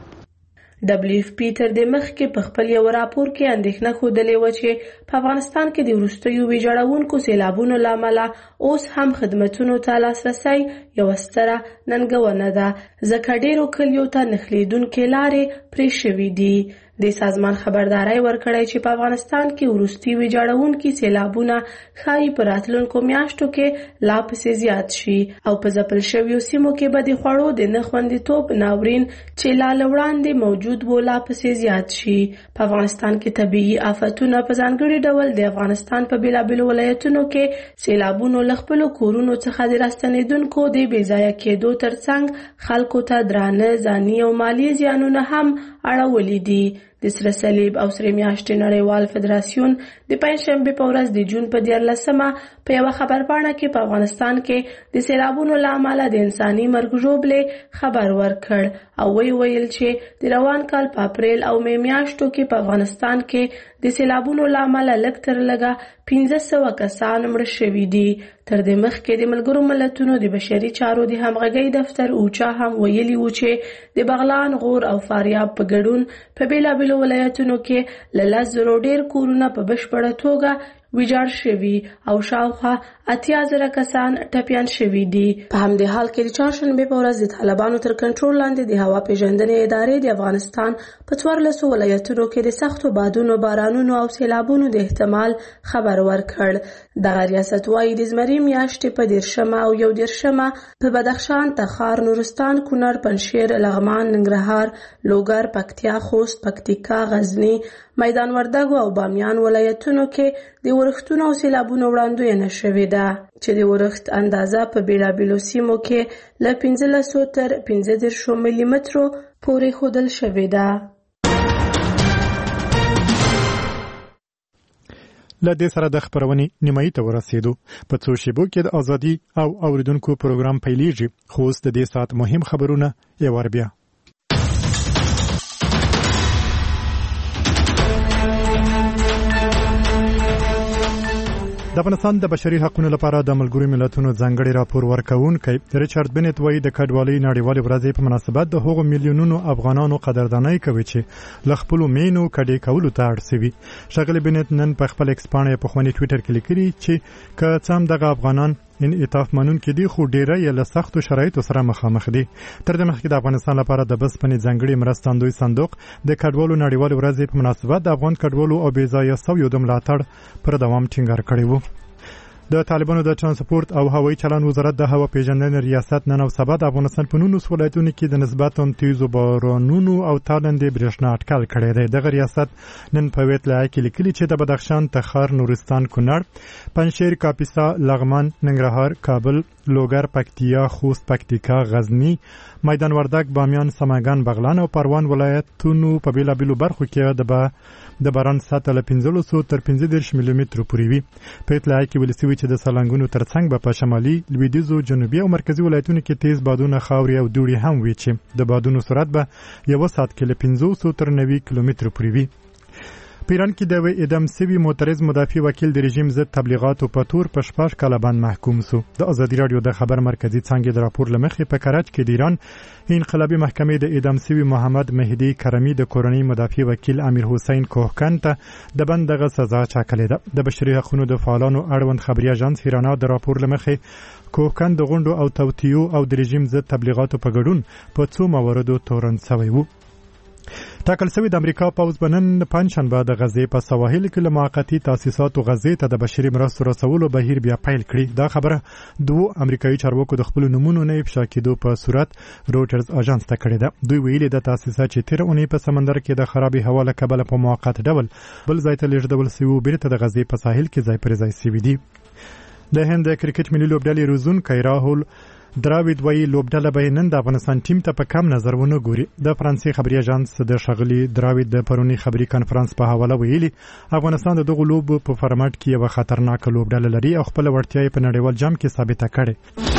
دبلیو اف پی تر دې مخکې په خپل یو راپور کې اندېښنه ښودلې وه چې په افغانستان کې د وروستیو ویجاړونکو سیلابونو له امله اوس هم خدمتونو ته لاسرسی یوه ستره ننګونه ده، ځکه ډېرو کلیو ته نښلېدونکې لارې پرې شوي دي. د سازمان خبرداری ورکړی چې په افغانستان کې وروستي ویجاړونکي سیلابونه ښایي په راتلونکو میاشتو کې لا پسې زیات شي او په ځپل شویو سیمو کې به د خوړو د نه خوندیتوب ناورین چې لا له وړاندې موجود و لا پسې زیات شي. په افغانستان کې طبیعي آفتونه په ځانګړي ډول د افغانستان په بېلابېلو ولایتونو کې سیلابونو له خپلو کورونو څخه د راستنېدونکو د بې ځایه کېدو ترڅنګ خلکو ته درانه ځاني او مالي زیانونه هم اړولي دي. د سره صلیب او سرې میاشتې نړیوال فدراسیون د پنجشنبې په ورځ د جون په دیارلسمه په یوه خبرپاڼه کې په افغانستان کې د سیلابونو له امله د انساني مرګ ژوبلې خبر ورکړ او وی ویل چې د روان کال په اپریل او مې میاشتو کې په افغانستان کې د سیلابونو له امله لږ تر لږه پنځه سوه کسان مړه شوي دي. تر دې مخکې د ملګرو ملتونو د بشري چارو د همغږۍ دفتر اوچا هم ویلي و چې د بغلان، غور او فاریاب په ګډون په بېلابېلو ولایتونو کې له لس زرو ډېر کورونه په بشپړه توګه ویجاړ شوي او شاوخوا اتیا زره کسان ټپیان شوي دي. په همدې حال کې د چهارشنبې په ورځ د طالبانو تر کنټرول لاندې د هوا پیژندنې ادارې د افغانستان په څوارلسو ولایتونو کې د سختو بادونو، بارانونو او سیلابونو د احتمال خبر ورکړ. دغه ریاست وایي د زمري میاشتې په دېرشمه او یو دېرشمه په بدخشان، تخار، نورستان، کونړ، پنجشیر، لغمان، ننګرهار، لوګر، پکتیا، خوست، پکتیکا، غزني، میدان وردګو او بامیان ولایتونو کې د ورښتونو او سیلابونو وړاندوینه شوې ده چې د ورښت اندازه په بېلابېلو سیمو کې له پنځلسو تر پنځه دېرشو ملي مترو پورې ښودل شوې ده. له دې سره د خبرونې نیمایي ته ورسېدو. په څو شیبو کې د ازادي او اوریدونکو پروګرام پیلېږي، خو اوس د دې ساعت مهم خبرونه یو ور بیا. د افغانستان د بشري حقوقو لپاره د ملګرو ملتونو ځانګړي راپور ورکوونکی ریچارډ بنت وایي د کډوالۍ نړیوالې ورځې په مناسبت د هغو میلیونونو افغانانو قدرداني کوي چې له خپلو مینو کډې کولو ته اړ سوي. ښاغلي بنت نن په خپل ایکس پاڼه په خواني ټویټر کې لیکلي چې که څه هم دغه افغانان انعطاف منونکي دي، خو ډیره یې له سختو شرایطو سره مخامخ دي. تر دې مخکې د افغانستان لپاره د بسپنې ځانګړي مرستندوی صندوق د کډوالو نړیوالې ورځې په مناسبت د افغان کډوالو او بې ځایه سویو د ملاتړ پر دوام ټینګار کړی و. د طالبانو د ترانسپورت او هوایي چلند وزارت د هوا پیژندنې ریاست نن او سبا د افغانستان په نولس ولایتونو کې د نسبتاً تیزو بارانونو او تالندې برېښنا اټکل کړی دی. دغه ریاست نن په ویټلای کې لیکلي چې د بدخشان، تخار، نورستان، کونړ، پنجشیر، کاپیسا، لغمان، ننګرهار، کابل، لوګر، پکتیا، خوست، پکتیکا، غزنی، میدان وردګ، بامیان، سمنګان، بغلان او پروان ولایتونو په بیلابیلو برخو کې د با د باران سطح له پنځلسو تر پنځه دېرش ملي مترو پورې وي. په اطلاع کې ویل شوي چې د سالنګونو ترڅنګ به په شمالي، لویدیځو، جنوبي او مرکزي ولایتونو کې تیز بادونه، خاورې او دوړې هم وي چې د بادونو سرعت به یو ساعت کې له پنځوسو تر نوي کیلومترو پورې وي. په ایران کې د اعدام شوي معترض مدافع وکیل د رژیم ضد تبلیغاتو په تور په شپږ کاله باندې محکوم شو. د ازادي راډیو د خبر مرکزی څانګې د راپور لمخې په کراچ کې د ایران انقلابي محکمې د اعدام شوي محمد مهدي کرمی د کورنۍ مدافع وکیل امیر حسین کوهکن ته د بند دغه سزا ټاکلې ده. د بشري حقوقو د فعالانو اړوند خبري اژانس هیرانا د راپور لمخې کوهکن د غونډو او توطیو او د رژیم ضد تبلیغاتو په ګډون په څو مواردو تورن شوی و. ټاکل شوی د امریکا پوځ بنن پنځشنبه د غزې په سواحل کې له موقتی تاسیساتو غزې ته د بشري مرستو رسولو بهیر بیا پیل کړي. دا خبره دوه امریکایي چارواکو د خپل نمونه نه افشا کېدو په صورت روټرز اژانس ته کړې ده. دوی ویلي د تاسیسات چې تیر اونۍ په سمندر کې د خرابې هوا له کبله په موقت ډول بل ځای ته لیږدول شوي بیرته د غزې په ساحل کې ځای پر ځای شوي دي. د هند د کرکټ ملي لوبډلې روزونکی راهول دراوید وایي لوبډله به نن د افغانستان ټیم ته په کم نظر ونه ګوري. د فرانسې خبري اژانس د ښاغلي دراوید د پرونی خبري کانفرنس په حواله ویلي افغانستان د دغه لوب په فارمټ کې یو خطرناک لوبډله لري او خپل وړتیا په نړیوال جام کې ثابته کړي.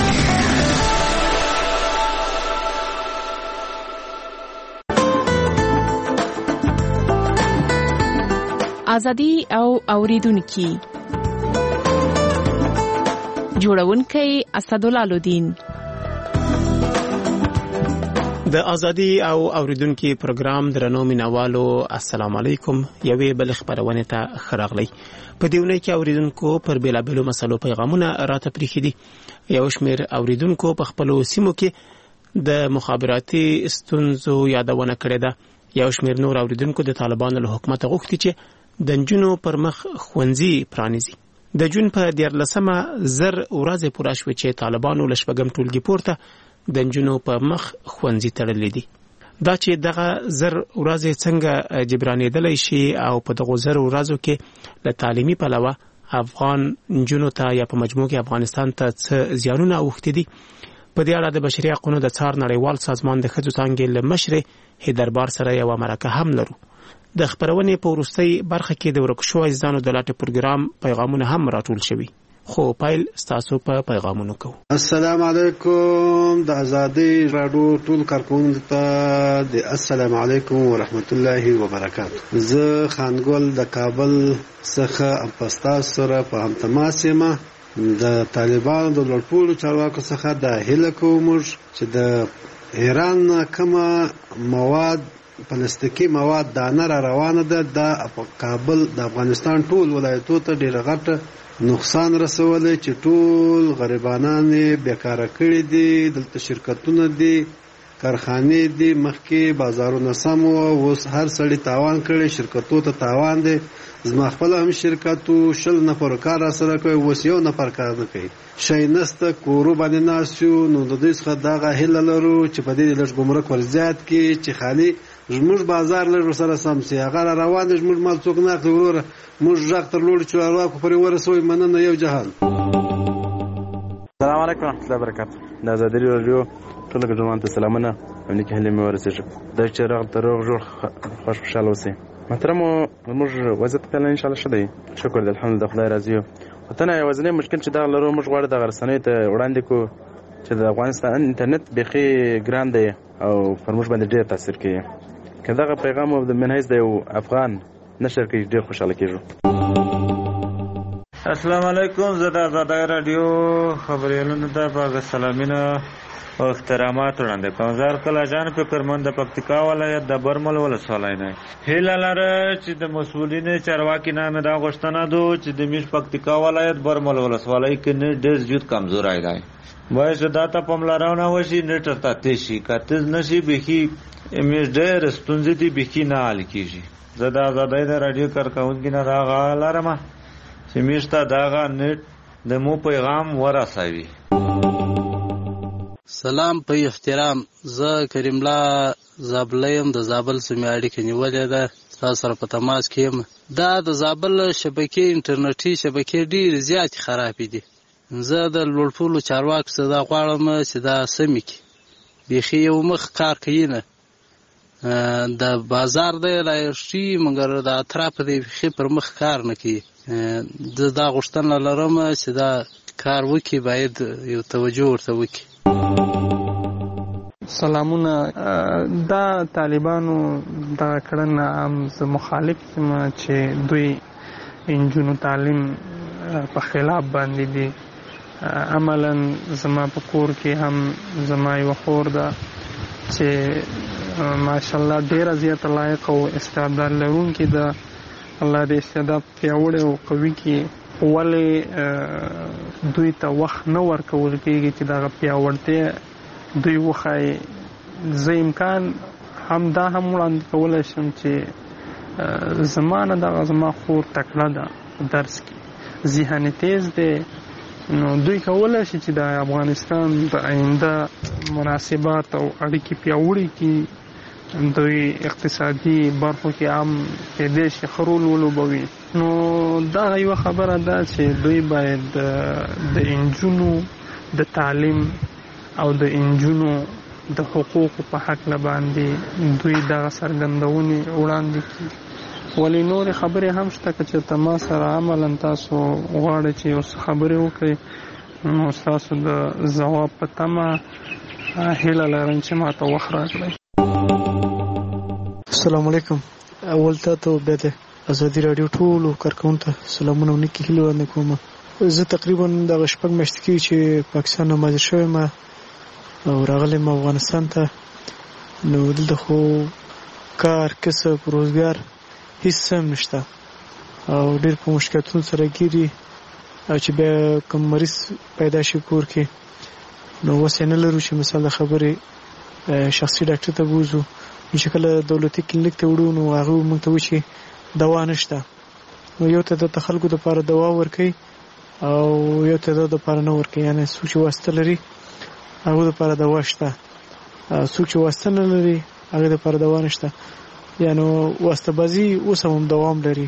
ازادي او اوریدونکو جوړونکی اسدالله لودین. د ازادي او اوریدونکو پروګرام درنو مینوالو السلام علیکم. یوې بل خبرونه ته خراغلی. په دیونه کې اوریدونکو پر بیلابلو مسلو پیغامونه راته پریخي دي. یو شمیر اوریدونکو په خپل سیمو کې د مخابراتي ستونزو یادونه کړې ده. یو شمیر نور اوریدونکو د طالبانو له حکومت غوښتي چې د جنونو پر مخ خوندزي پرانیزي. د جون په دیارلسمه زر ورځې پوره شوې چې طالبانو له شپږم ټولګي پورته د جنونو په مخ خوندزي تړلې دي. دا چې دغه زر ورځې څنګه جبرانېدلی شي او په دغه زر ورځو کې له تعلیمي پلوه افغان جنونو ته یا په مجموع کې افغانستان ته څه زیانونه اوښتي دي. په دې اړه د بشري حقوقو د څار نړیوال سازمان د ښځو څانګې له مشرې هیدربار سره یوه مرکه هم لرو. د خبرونې په وروستۍ برخه کې د ورک شوو عزیزانو د لټې پروګرام پیغامونه هم راټول شوي. خو پایل ستاسو په پیغامونو کوو. السلام علیکم. د ازادي راډیو ټول کارکونکو ته د السلام علیکم ورحمت الله وبرکاته. زه خانګل د کابل څخه پستاس سره په هم تماس یم. د طالبانو د لړپولو چارواکو څخه د هیله کوم چې د ایران کومه مواد پلاستیکي مواد دانه را روانه ده د کابل د افغانستان ټول ولایتونو ته ډیره غټه نقصان رسولی چې ټول غریبانان بیکاره کړي دي. دلته شرکتونه دي، کارخانې دي، مخکې بازارونه سم و، اوس هر سړی تاوان کړي، شرکتو ته تاوان دی. زما خپل هم شرکتو شل نفر کار را سره کوي، اوس یو نفر کار نه کوي. شی نسته، کورو باندې ناست یو. نو د دوی څخه دغه هیله لرو چې په دې لږ ګمرک ور زیات کړي چې خالي زموږ بازار لږ سره سم سي. هغه را روان دي، زموږ مال څوک نه اخلي. وروره موږ غږ تر لوړ چارواکو پورې ورسوئ. مننه. یو جهان. السلام علیکم ورحمت الله وبرکاته. د ازادي راډیو ټولو ګډونوالو ته سلامونه او نیکې هیلې مې ورسېږي. دا چې راغ ته روغ جوړ خوش خوشحاله اوسئ. محترمو موږ وضعیت کله ان شاء الله ښه دی شکر دی الحمدلله خدای راضي وطن یوازینی مشکل چې دا لرو موږ غواړو د رسنیو ته وړاندې کو چې د افغانستان انټرنیټ بیخي ګران دی او پر موږ باندې ډېر تاثیر کوي که دغه پیغام د منهج د یو افغان نشر کوي ډېر خوشحاله کېږو. السلام علیکم. زه د آزادۍ راډیو خبریالانو ته په سلامونه او احترامات وړاندې کوم. زه هرکله جان فکرمند د پکتیکا ولایت د برمل ولسوالۍ نه هیله لره چې د مسؤلینو چارواکي نه مې دا غوښتنه ده چې د میش پکتیکا ولایت برمل ولسوالۍ کې نه ډېر زیات کمزوری دی. باید دا ته پاملرنه وشي نیټ ورته تېز شي. که تېز نه شي بیخي میش ډېر ستونزې دي بیخي نه حل کېږي. زه د آزادۍ د راډیو کارکوونکي نه دا غواړه لرم چې میش ته دغه نیټ د مو پیغام ورسوي. سلام په احترام. زه کریم الله زابل یم د زابل سیمې اړیکې نیولې ده تاسو سره په تماس کې یم. دا د زابل شبکې انټرنیټي شبکې ډېرې زیاتې خرابې دي. زه د لوړپوړو چارواکو څخه دا غواړم چې دا سمې کړي. بیخي یو مخ کار کوي نه د بازار دی رایشتي مګر د اطراف دی بیخي پر مخ کار نه کوي. زه دا غوښتنه لرم چې دا کار وکړي باید یو توجه ورته وکړي. سلامونه. دا طالبانو دا کړنه هم زه مخالف یم چې دوی انجونو تعلیم په خلاف باندې دي. عملا زما په کور کې هم زما یوه خور ده چې ماشاءالله ډېره زیاته لایق او استعداد لرونکې ده. الله دې استعداد پیاوړی او قوي کړي. ولې دوی ته وخت نه ورکول کېږي چې دغه پیاوړتیا دوی وښایي. زه امکان هم دا هم وړاندې کولی شم چې زما نه دغه زما خور تکړه ده په درس کې ذهن تیز دی نو دوی کولی شي چې د افغانستان د آینده مناسبات او اړیکې پیاوړې کړي. دوی اقتصادي برخو کې هم کېدای شي ښه رول ولوبوي. نو دا یوه خبره ده چې دوی باید د انجونو د تعلیم او د انجونو د حقوقو په حقله باندې دوی دغه څرګندونې وړاندې کړي. ولې نورې خبرې هم شته که چېرته ما سره عملا تاسو غواړئ چې یو څه خبرې وکړئ نو ستاسو د ځواب په تمه هیله لرم چې ما ته وخت راکړئ. السلام علیکم. اول ته ته بیا د ازادي راډیو ټولو کارکوونکو ته سلامونه او نیکې هیلې وړاندې کوم. زه تقریبا دغه شپږ میاشتې کېږي چې پاکستان نه مهاجر شوی یم او راغلی یم افغانستان ته. نو دلته خو کار کسب روزګار هیڅ هم نشته او ډېر په مشکلاتونو سره ګیري او چې بیا کوم مریض پیدا شي کور کې نو وس یې نه لرو چې مثال د خبرې شخصي ډاکټر ته بوځو. چې کله دولتي کلینیک ته وړو نو هغه موږ ته وایي چې دوا نشته. نو یو تعداد د خلکو دپاره دوا ورکوي او یو تعداد دپاره نه ورکوي. یعنې څوک چې واسطه لري هغو دپاره دوا شته، څوک چې واسطه نه لري هغې دپاره دوا نشته. یعنې واسطه بازي اوس هم دوام لري.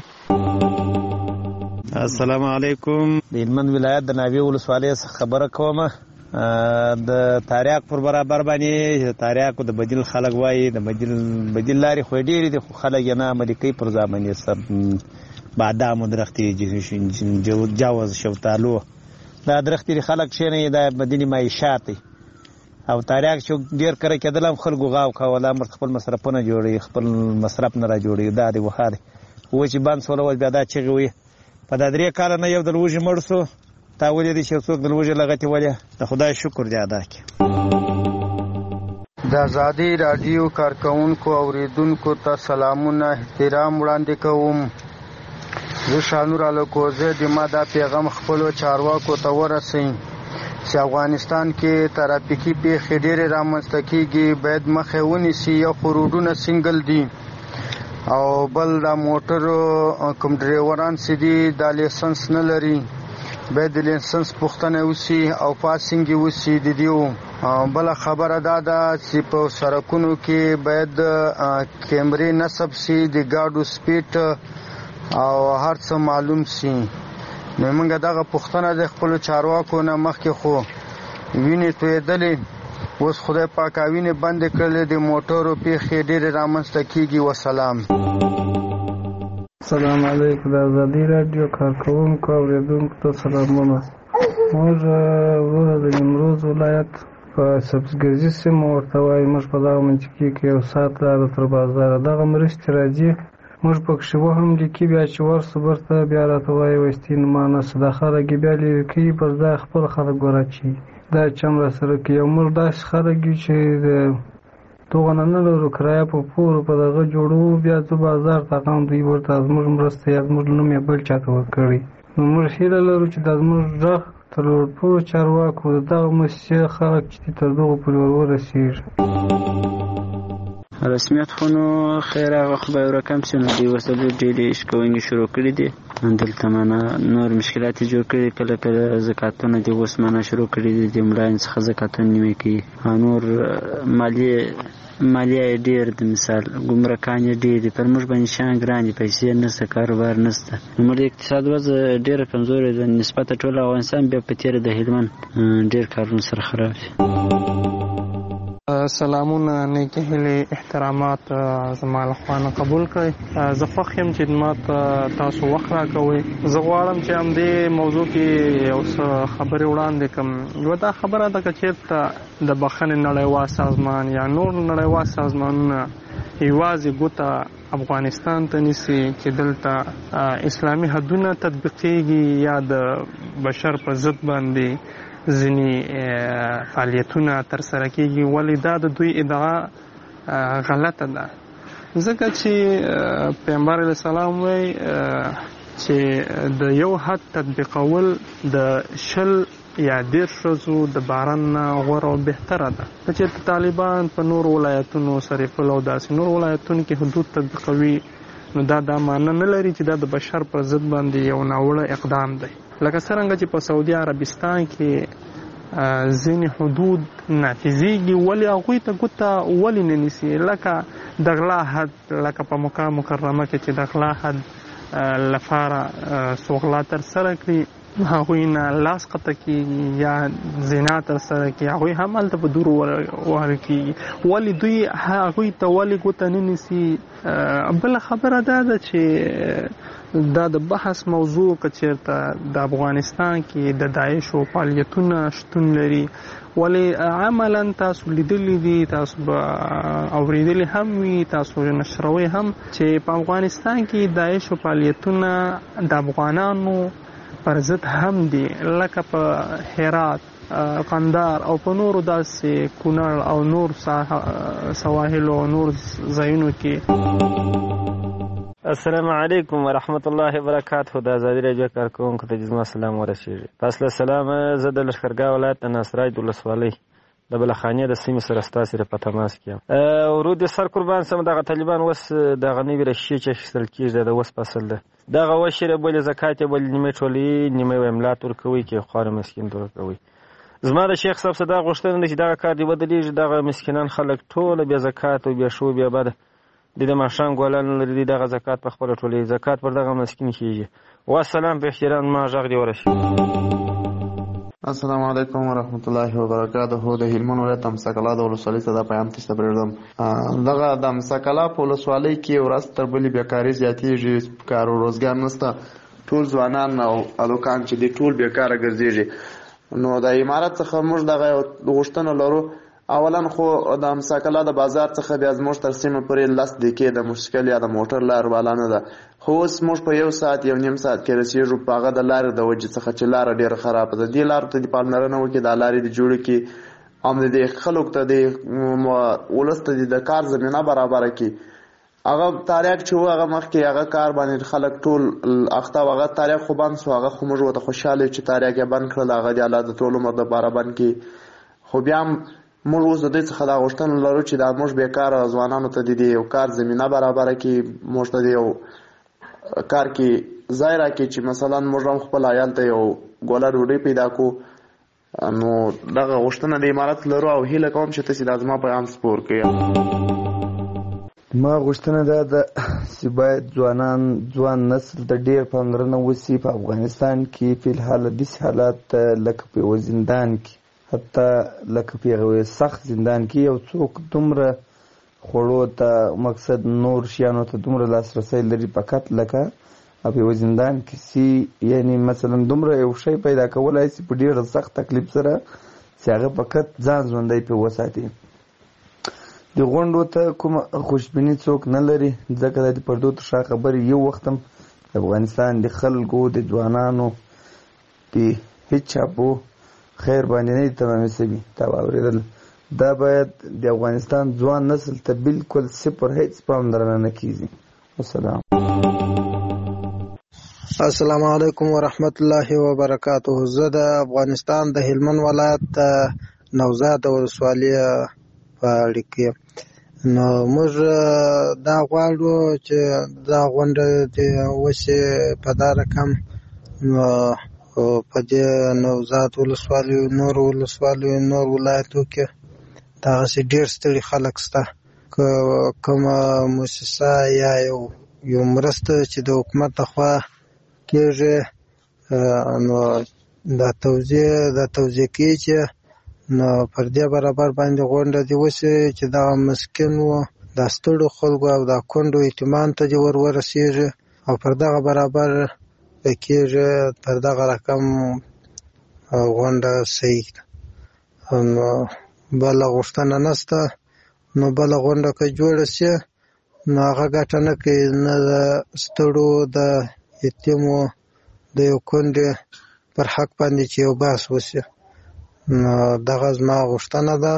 السلام علیکم. د هلمند ولایت د ناوې ولسوالۍ څخه خبره کومه. د تاریاک پر برابر باندې تاریاکو د بدیل خلک وایي د بدیل بدیل لارې خو ډېرې دي خو خلک یې نه عملي کوي. پر ځای باندې سب بادامو درختې جوز شفتالو دا درختې خلک کښېنوي دا بدیل معیشات دی. او تاریاک چې ډېر کره کېدل هم خلکو غاو کوه دا مرته خپل مصرفونه جوړوي خپل مصرف نه را جوړوي. دا دی وخا دی و چې بند سوله اوس بیا دا چغې وایي په دا درې کاله نه یو د لوږې مړ سو. تا ولیدې چې څوک د لوږې لغتې ولې د خدای شکر دې ادا کړي. د ازادي راډیو کارکوونکو اوریدونکو ته سلامونه احترام وړاندې کوم. زه شانور الکوزه د ما دا پیغام خپلو چارواکو ته ورسوئ چې افغانستان کې ترافیکي پیښې ډېرې رامنځته کېږي باید مخه ونیسي. یو خو روډونه سنګل دي او بل دا موټرو کوم ډریوران چې دي دا لیسنس نه لري باید د لیسنس پوښتنه وشي او پاسینګ یې وشي د دیو. بله خبره دا ده چې په سړکونو کې باید کیمرې نصب شي د ګاډو سپیډ او هر څه معلوم شي. نو موږ دغه پوښتنه د خپلو چارواکو نه مخکې خو وینې تویېدلې اوس خدای پاک وینې بندې کړلې د موټرو پیښې ډېرې رامنځته کېږي. وسلام. السلام علیکم د ازادي راډیو کارکونکو او اوریدونکو ته سلامونه. موږ ورور د نیمروز ولایت په سبزګزي سیمه ورته وایي، موږ په دغه منطقې کې یو ساعت لاره تر بازاره دغه مرستې راځي، موږ پکښې وهم لیکي، بیا چې ورسو برته بیا راته وایي وایستې نما نسته، دا خلک یې بیا لرې کوي، پر ځای خپل خلک ورچوي. دا چم را سره کوي. او موږ داسې خلک یو چې د دغه نه نه لرو، کرایه په پورو په دغه جوړو، بیا ځو بازار ته هغه هم دوی ورته زموږ مرسته یا زموږ نوم یې بل چا ته ورکړی. نو موږ هیله لرو چې دا زموږ غږ تر لوړپوړو چارواکو د دغه موسسې خلک چې دي تر دغو پورې ور ورسېږي. رسمیت خو نو خیر هغه خو به یو رقم شي، نو دوی ورته ډېرې شکونې شروع کړي دي، دلته مانه نور مشکلات یې جوړ کړي، کله کله زکاتونه دي اوس مانه شروع کړي دي، د ملایانو څخه زکاتونه نیمې کوي، او نور مالیې مالیه یې ډېر د مثال ګمرکان یې ډېر دي، پر موږ باندې شیان ګران دي، پیسې نشته، کاروبار نشته، زموږ د اقتصاد وضع ډېره کمزورې ده نسبت ټول افغانستان، بیا په تېره د هلمند ډېر کارونه سره خراب دي. سلامونه، نیکې هیلې، احترامات زما له خوا نه قبول کړئ. زه خوښ یم چې ما ته تاسو وخت راکوئ. زه غواړم چې همدې موضوع کې یو څه خبرې وړاندې کړم. یوه دا خبره ده که چېرته د بخښنې نړیوال سازمان یا نور نړیوال سازمانونه یوازې ګوته افغانستان ته نیسي چې دلته اسلامي حدونه تطبیقېږي یا د بشر په ضد باندې ځینې فعالیتونه ترسره کېږي، ولې دا د دوی ادعا غلطه ده، ځکه چې پیغمبر علیه السلام وایي چې د یو حد تطبیقول د شل یا دېرش ورځو د باران نه غوره او بهتره ده. که چېرته طالبان په نورو ولایتونو سرپل او داسې نور ولایتونو کې حدود تطبیقوي، نو دا دا معنی نه لري چې دا د بشر پر ضد باندې یو ناوړه اقدام دی. لکه څرنګه چې په سعودي عربستان کې ځینې حدود نافذېږي، ولې هغوی ته ګوته ولې نه نیسي؟ لکه د غلا حد، لکه په مکه مکرمه کې چې د غلا حد لپاره څوک غلا ترسره کړي هغوی نه لاس قطع کېږي یا زنا ترسره کړي، هغوی هم هلته په دورو وهل کېږي، ولې دوی هغوی ته ولې ګوته نه نیسي؟ بله خبره دا ده چې دا د بحث موضوع که چېرته د افغانستان کې د داعشو فعالیتونه شتون لري، ولې عملا تاسو لیدلی دي، تاسو به اورېدلی هم وي، تاسو نشروي هم چې په افغانستان کې داعشو فعالیتونه د افغانانو پر ضد هم دي، لکه په هرات، قندار او په نورو داسې کونړ او نور سواحل او نور ځایونو کې. السلام علیکم ورحمت الله وبرکاته. د ازادي راډیو کارکونکو ته زما سلام ورسیږي. پس له سلامه زه د لښکرګاه ولایت د ناصرای د ولسوالۍ د بلخانې د سیمې سره ستاسې په تماس کې یم. ورود دې سر قربان سم، دغه طالبان اوس دغه نوي رشیې چې اخیستل کېږي د اوس فصل ده، دغه وشي بلې زکات یې بلې نیمې ټولوي، نیمې یې املات ورکوي کې خواره مسکین ته ورکوي. زما د شیخ صاحب څخه دا غوښتنه ده چې دغه کار دې بدلېږي، دغه مسکینان خلک ټوله بیا زکات او بیا شو بیا بده د د ماښام ګلان لري، دغه زکات په خپله ټولوي، زکات پر دغه مسکین کېږي. والسلام، په احترام ما غږ دې ورسېږي. السلام علیکم ورحمت الله وبرکاته. د هلمند ولایت امساکلا د ولسوالۍ څخه دا پیغام تاسو ته پرېږدم. دغه د امساکلا په ولسوالۍ کې ورځ تر بلې بیکاري زیاتېږي، کار او روزګار نشته، ټول ځوانان او هلکان چې دي ټول بیکاره ګرځېږي. نو د امارت څخه موږ دغه غوښتنه لرو، اولا خو د امساکلا د بازار څخه بیا زموږ تر سیمه پورې لس دقیقې د مشکل یا د موټر لار بالا نه ده، خو اوس موږ په یو ساعت یو نیم ساعت کې رسېږو، په هغه د لارې د وجې څخه چې لاره ډېره خرابه ده. دې لارو ته دې پاملرنه وکړي، دا لارې دې جوړې کړي، هم د دې خلکو ته د ولس ته د کار زمینه برابره کړي. هغه تاریخ چې و هغه مخکې هغه کار باندې خلک ټول اخته و، هغه تاریخ خو بند شو، هغه خو موږ ورته خوشحاله چې تاریخ یې بند کړل، هغه د الله د ټول عمر دپاره بند کړي. خو بیا هم موږ اوس د دوی څخه دا غوښتنه لرو چې دا موږ بېکاره ځوانانو ته د دې یو کار زمینه برابره کړي، موږ ته د یو کار کې ځای راکړي چې مثلا موږ هم خپل عیال ته یو ګوله ډوډۍ پیدا کړو. نو دغه غوښتنه د امارت لرو او هیله کوم چې تاسې دا زما پیغام سپور کړئ. ما غوښتنه دا ده چې باید ځوانان ځوان نسل ته ډېر پاملرنه وشي په افغانستان کې. فی الحال داسې حالات لکه په یوه زندان کې، حتی لکه په یوه سخت زندان کې یو څوک دومره خوړو ته مقصد نور شیانو ته دومره لاسرسی لري فقط لکه په یو زندان کې سي، یعنی مثلا دومره یو شی پیدا کولای شي په ډېر سخت تکلیف سره چې هغه فقط ځان ژوندی پرې وساتي. د غونډو ته کومه خوشبیني څوک نه لري، ځکه د پردو تر شا خبرې یو وخت هم د افغانستان د خلکو د ځوانانو د هیڅ چا په خیر باندې نه دي تمامې شوي. تا واورېدل، دا باید د افغانستان ځوان نسل ته بالکل صفر هیڅ پاملرنه نه کیږي. والسلام. السلام علیکم ورحمت الله وبرکاته. زه د افغانستان د هلمند ولایت نوزاد ولسوالۍ په اړه کې نو موږ دا غواړو چې دا غونډه د وشي په دا رقم نو په دې نوزاد ولسوالۍ نور ولسوالۍ نور ولایتو کې دغسې ډېر ستړي خلک شته. که کومه مؤسسه یا یو یو مرسته چې د حکومت لخوا کېږي نو دا توضیح دا توضیح کوي چې نو پر دې برابر باندې غونډه دې وشي چې دغه مسکینو دا ستړو خلکو او دا کونډو یتیمانو ته دې ور ورسېږي او پر دغه برابر کېږي، پر دغه رقم غونډه صحیح ده. نو بله غوښتنه نشته. نو بله غونډه که جوړه شي نو هغه ګټه نه کوي، نه د ستړو د یتیمو د یو کونډې پر حق باندې چې یو بحث وشي. نو دغه زما غوښتنه ده.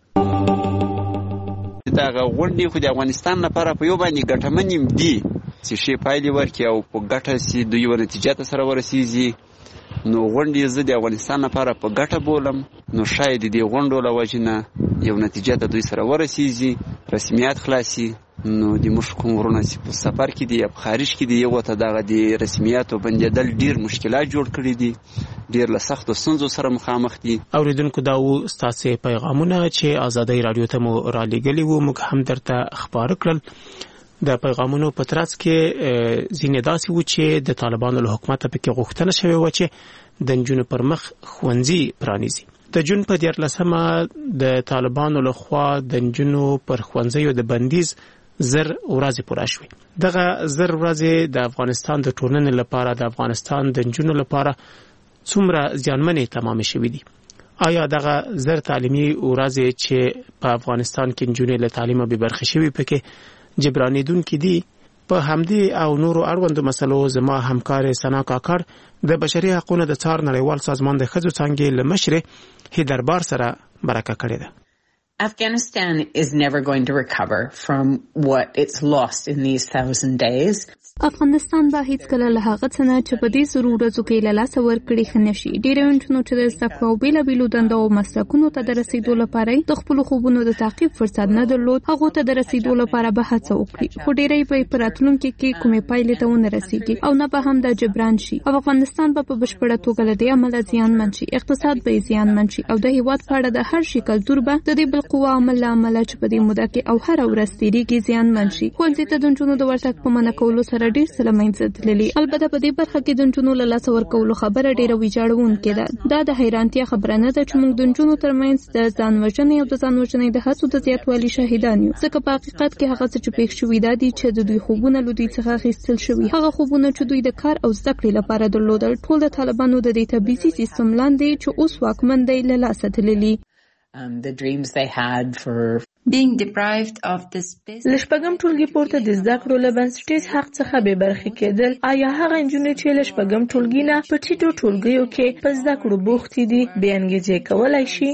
دغه غونډې خو د افغانستان لپاره په یو باندې ګټمنې دي چې ښې پایلې ورکړي او په ګټه سي دوی یوه نتیجه ته سره ورسېږي. نو غونډې زه د افغانستان لپاره په ګټه بولم. نو شاید د دې غونډو له وجې نه یو نتیجه ته دوی سره ورسېږي، رسمیات خلاصي. نو د موږ کوم وروڼه چې په سفر کې دي یا په خارج کې دي یو ته دغه د رسمیاتو بندېدل ډېر مشکلات جوړ کړي دي، ډېر له سختو ستونزو سره مخامخ دي. اوریدونکو دا و ستاسې پیغامونه چې ازادۍ راډیو ته مو رالیږلي وو، موږ هم درته خپاره کړل. د پیغامونو په ترڅ کې ځینې داسې وو چې د طالبانو له حکومته پکې غوښتنه شوې وه چې د نجونو پر مخ ښوونځي پرانیزي. د جون په دیارلسمه د طالبانو له خوا د نجونو پر ښوونځیو د بندیز زر ورځې پوره شوې. دغه زر ورځې د افغانستان د ټولنې لپاره، د افغانستان د نجونو لپاره څومره زیانمنې تمامې شوې دي؟ آیا دغه زر تعلیمي ورځې چې په افغانستان کې نجونې له تعلیمه بې برخې شوي پکې جبرانېدونکي دي؟ په همدې او نورو اړوندو مسلو زما همکار سنا کاکړ د بشري حقوقو د څار نړیوال سازمان د ښځو څانګې له مشرې هیدربار سره مرکه کړې ده. Afghanistan is never going to recover from what it's lost in these thousand days. افغانستان به هیڅ کله له هغه څه نه چې په دې زرو ورځو کې له لاسه ورکړي ښه نه شي. ډېری نجونو چې د زده کړو او بېلابېلو دندو او مسلکونو ته د رسېدو لپاره د خپلو خوبونو د تعقیب فرصت نه درلود، هغو ته د رسېدو لپاره به هڅه وکړي، خو ډېری به په راتلونکي کې کومې پایلې ته ونه رسېږي او نه به هم دا جبران شي. او افغانستان به په بشپړه توګه له دې امله زیانمن شي، اقتصاد به یې زیانمن شي او د هېواد په اړه د هر شي کلتور به د دې بالقوه عمل له امله چې په دې موده کې او هره ورځ تېرېږي زیانمن شي. ښوونځي ته د نجونو د ورتګ په منع کولو سره ډېر څه له منځه تللي. البته په دې برخه کې د نجونو له لاسه ورکولو خبره ډېره ویجاړونکې ده. دا د حیرانتیا خبره نه ده چې موږ د نجونو ترمنځ د ځان وژنې او د ځان وژنې د هڅو د زیاتوالي شاهدان یو، ځکه په حقیقت کې هغه څه چې پېښ شوي دا دي چې د دوی خوبونه له دوی څخه اخیستل شوي. هغه خوبونه چې دوی د کار او زده کړې لپاره درلودل ټول د طالبانو د دې تبعیضي سیستم لاندې چې اوس واکمن دی له لاسه تللي. Um, the dreams they had for being deprived of this basic لشپږم ټولګي پورته د زده کړو له بنسټیز حق څخه بې برخې کېدل. آیا هغه نجونې چې لشپږم ټولګي نه په ټیټو ټولګیو کې په زده کړو بوختې دي بې انګېزې کولی شي؟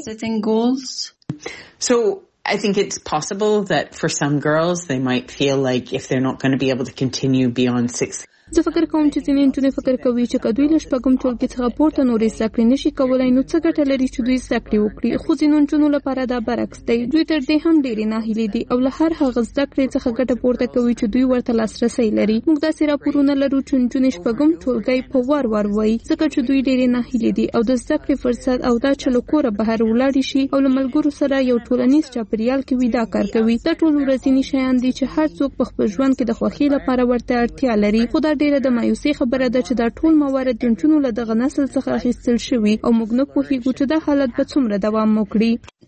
So I think it's possible that for some girls they might feel like if they're not going to be able to continue beyond sixth زه فکر کوم چې ځینې نجونې فکر کوي چې که دوی له شپږم ټولګي څخه پورته نورې زده کړې نشي کولی نو څه ګټه لري چې دوی زده کړې وکړي. خو ځینو نجونو لپاره دا برعکس دی. دوی تر دې هم ډېرې ناهیلې دي او له هر هغه زده کړې څخه ګټه پورته کوي چې دوی ورته لاسرسی لري. موږ داسې راپورونه لرو چې نجونې شپږم ټولګی په وار وار وایي ځکه چې دوی ډېرې ناهیلې دي او د زده کړې فرصت او دا چې له کوره بهر ولاړې شي او له ملګرو سره یو ټولنیز چاپېریال کې ویدا کار کوي. دا ټول ورځني شیان دي چې هر څوک په خپل ژوند کې د خوښۍ لپاره ورته اړتیا لري. خو دا ډېره د مایوسۍ خبره ده چې دا ټول موارد د نجونو له دغه نسل څخه اخیستل شوي او موږ نه پوهیږو چې دا حالت به څومره دوام وکړي.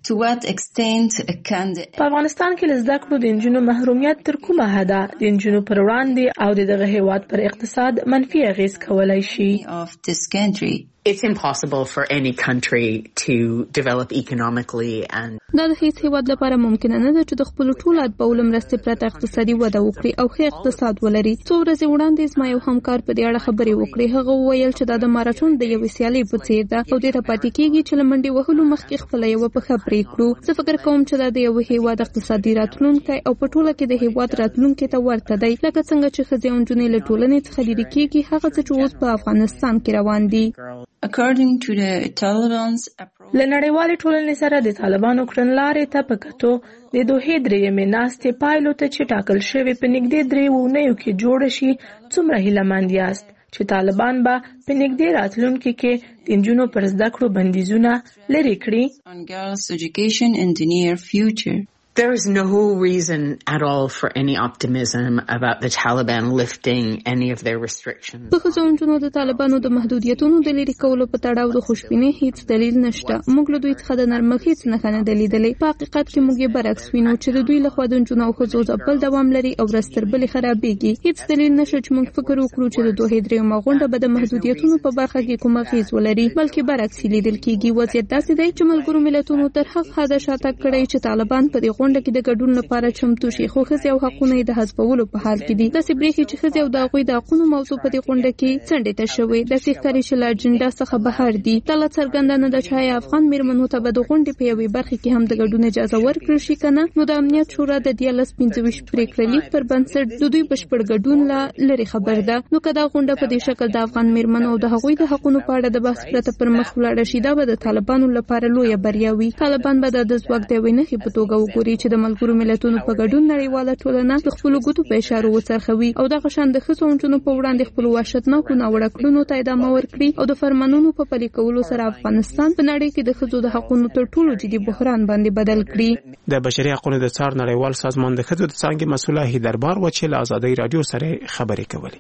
To what extent can the په افغانستان کې له زده کړو د نجونو محرومیت تر کومه حده د نجونو پر وړاندې او د دغه هیواد پر اقتصاد منفي اغیز کولای شي؟ of this country? It's impossible for any country to develop economically and دا د هیڅ هیواد لپاره ممکن نه ده چې د خپل ټول اتباعو مرستې پرته اقتصادي وده وکړي او ښه اقتصاد ولري. څو ورځې وړاندې زما یو همکار په دې اړه خبرې وکړې. هغه وویل چې دا د ماراتون د یوې سیالۍ په څیر ده او دې ته پاتې کېږي چې له منډې وهلو مخکې خپله یوه پښه پرې کړو. زه فکر کوم چې دا د یو هیواد اقتصادي راتلونکی او په ټوله کې د هیواد راتلونکي ته ورته دی، لکه څنګه چې ښځې او نجونې له ټولنې څخه لرې کېږي، هغه څه چې اوس په افغانستان کې روان دي. According to the Taliban's approach, له نړیوالې ټولنې سره د طالبانو کړنلارې ته په کتو د دوحې درېیمې ناستې پایلو ته چې ټاکل شوې په نږدې درې اونیو کې جوړه شي، څومره هیلهمند یاست چې طالبان به په نږدې راتلونکي کې د نجونو پر زده کړو بندیزونه لرې کړي؟ on girls' education in the near future. There is no reason at all for any optimism about the Taliban lifting any of their restrictions. په ښځو او نجونو د طالبانو د محدودیتونو د لرې کولو په تړاو د خوشبینۍ هیڅ دلیل نشته. موږ له دوی څخه د نرمښت هیڅ نښه نه ده لیدلې. په حقیقت کې موږ یې برعکس وینو چې د دوی لخوا د نجونو او ښځو ځپل دوام لري او ورځ تر بلې خرابېږي. هیڅ دلیل نشته چې موږ فکر وکړو چې د دوحې درېیمه غونډه به د محدودیتونو په برخه کې کوم اغېز ولري، بلکې برعکس لیدل کېږي. وضعیت داسې دی چې ملګرو ملتونو تر هغه حده شاتګ کړی چې طالبان په دې غونډه کې د ګډون لپاره چمتو شي، خو ښځې او حقونه یې د حذفولو په حال کې دي. داسې برېښي چې ښځې او د هغوی د حقونو موضوع په دې غونډه کې څنډې ته شوې. داسې ښکاري چې له اجنډا څخه بهر دي. دا لا څرګنده نه ده چې آیا افغان مېرمنو ته به د غونډې په یوې برخې کې هم د ګډون اجازه ورکړل شي که نه. نو د امنیت شورا د دیارلس پنځه ویشت پرېکړه لیک پر بنسټ د دوی بشپړ ګډون لا لرې خبر ده. نو که دا غونډه په دې شکل د افغان مېرمنو او د هغوی د حقونو په اړه د بحث پرته پر مخ ولاړه شي، دا به د طالبانو لپاره لویه بریا وي. طالبان به دا د ځواک د یوې نښې په توګه وګوري چې د ملګرو ملتونو په ګډون نړیواله ټولنه د خپلو ګوتو په اشارو وڅرخوي او دغه شان د ښځو او نجونو په وړاندې خپلو وحشتناکو ناوړه کړنو ته ادامه ورکړي او د فرمانونو په پلي کولو سره افغانستان په نړۍ کې د ښځو د حقونو تر ټولو جدي بحران باندې بدل کړي. د بشري حقوقو د څار نړیوال سازمان د ښځو د څانګې مسؤله هیدربار و چې له ازادۍ راډیو سره خبرې کولې.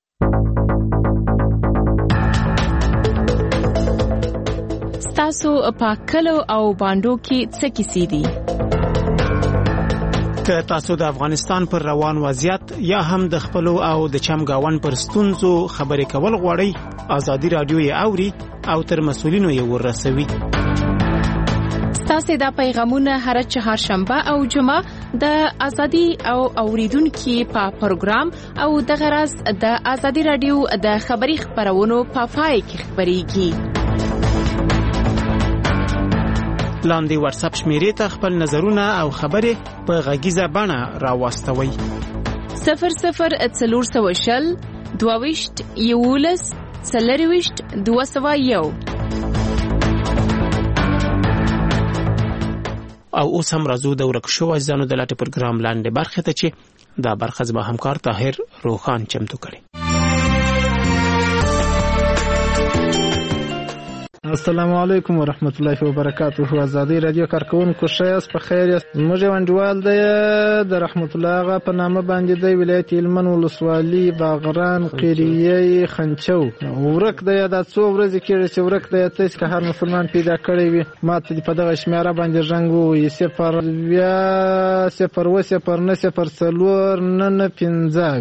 ستاسو په کلو او باندو کې څه کیسې دي؟ که تاسو د افغانستان پر روان وضعیت یا هم د خپلو او د چمګاون پر ستونزو خبرې کول غواړئ، ازادي راډیو یې اوري او تر مسؤلینو یې ورسوي. ستاسو دا پیغامونه هر چهارشنبه او جمعه د ازادي او اوریدونکو په پروګرام او د غرض د ازادي راډیو د خبري خبرونو په پای کې خبريږي. لاندې واتس اپ شمیرې ته خپل نظرونه او خبرې په غږیزه بڼه راوستوئ. صفر صفر څلور سوه شل دوه ویشت یولس څلور ویشت دوه سوه یو. او اوس هم راځو د ورک شو اجزانو د لاټ پروګرام لاندې برخه ته چې دا برخه زما همکار طاهر روخان چمتو کړي. السلام علیکم ورحمت الله وبرکاته. ازادي رادیو کارکونکو شایست په خیر است. موږ وندوال د د رحمت الله غا په نامه باندې د ولایت هلمند ولسوالي باغران قریه خنچو ورک د یاد څو ورځې کې چې ورک د یاد چې هر مسلمان پیدا کړی وي ماته په دغه شمیره باندې رنګو یې صفر بیا صفر و صفر نه صفر څلور نه نه پنځه.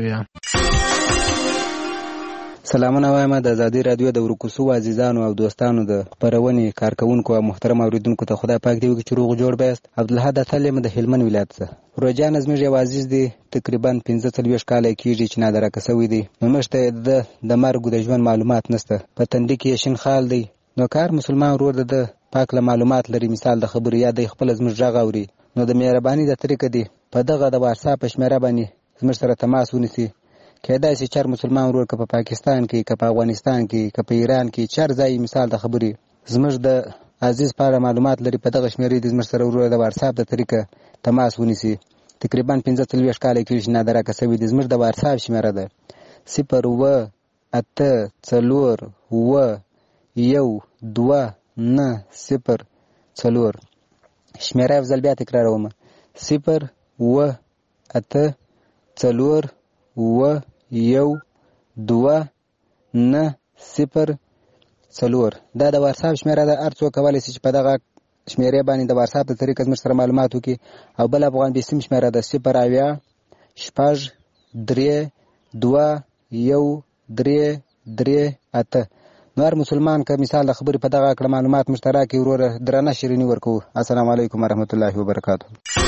سلامونه وایم د ازادي رادیو د ورکوسو عزیزانو او دوستانو د خبرونې کارکونکو او محترم اوریدونکو ته خدای پاک دی چې روغ جوړ بیاست. عبدالحد اتلم د هلمند ولایت څخه. روجان زموږ یو عزیز دی تقریبا پنځه څلوېښت کاله کېږي چې نادرکه شوی دی. نو مشته د د مرګ د ژوند معلومات نشته. په تندې کې شین خال دی. نو کار مسلمان ورور د پاک له معلومات لري. مثال د خبري یا د خپل زموږ ژغ اوري. نو د مهرباني د طریقې دی په دغه د واتس اپ شمیره باندې زموږ سره تماس ونیسي. کېدای شي چر مسلمان ورور که په پاکستان کې که په افغانستان کې که په ایران کې چر ځای مثال د خبري زموږ د عزیز پاره معلومات لري په دغه شمیرې د زموږ سره ورور د واتس اپ د طریقه تماس ونیسي. تقریبا پنځه څلوېښت کاله کېږي نادرکه شوی دی. زموږ د واتس اپ شمیره ده صفر اوه اته څلور اوه یو دوه نه صفر څلور. شمیره یو ځل بیا تکراروم صفر اوه اته څلور اوه یو دوه نه صفر څلور. دا د واتس اپ شمیره ده. هر څوک کولی شي چې په دغه شمیرې باندې د واتساپ د طریقې زموږ سره معلومات وکړي. او بل افغان بیسیم شمیره ده صفر اویا شپږ درې دوه یو درې درې اته. نور مسلمان که مثال د خبرې په دغه کړه معلومات مشترک وروره درنه شیرینی ورکوو. السلام علیکم ورحمت الله وبرکاته.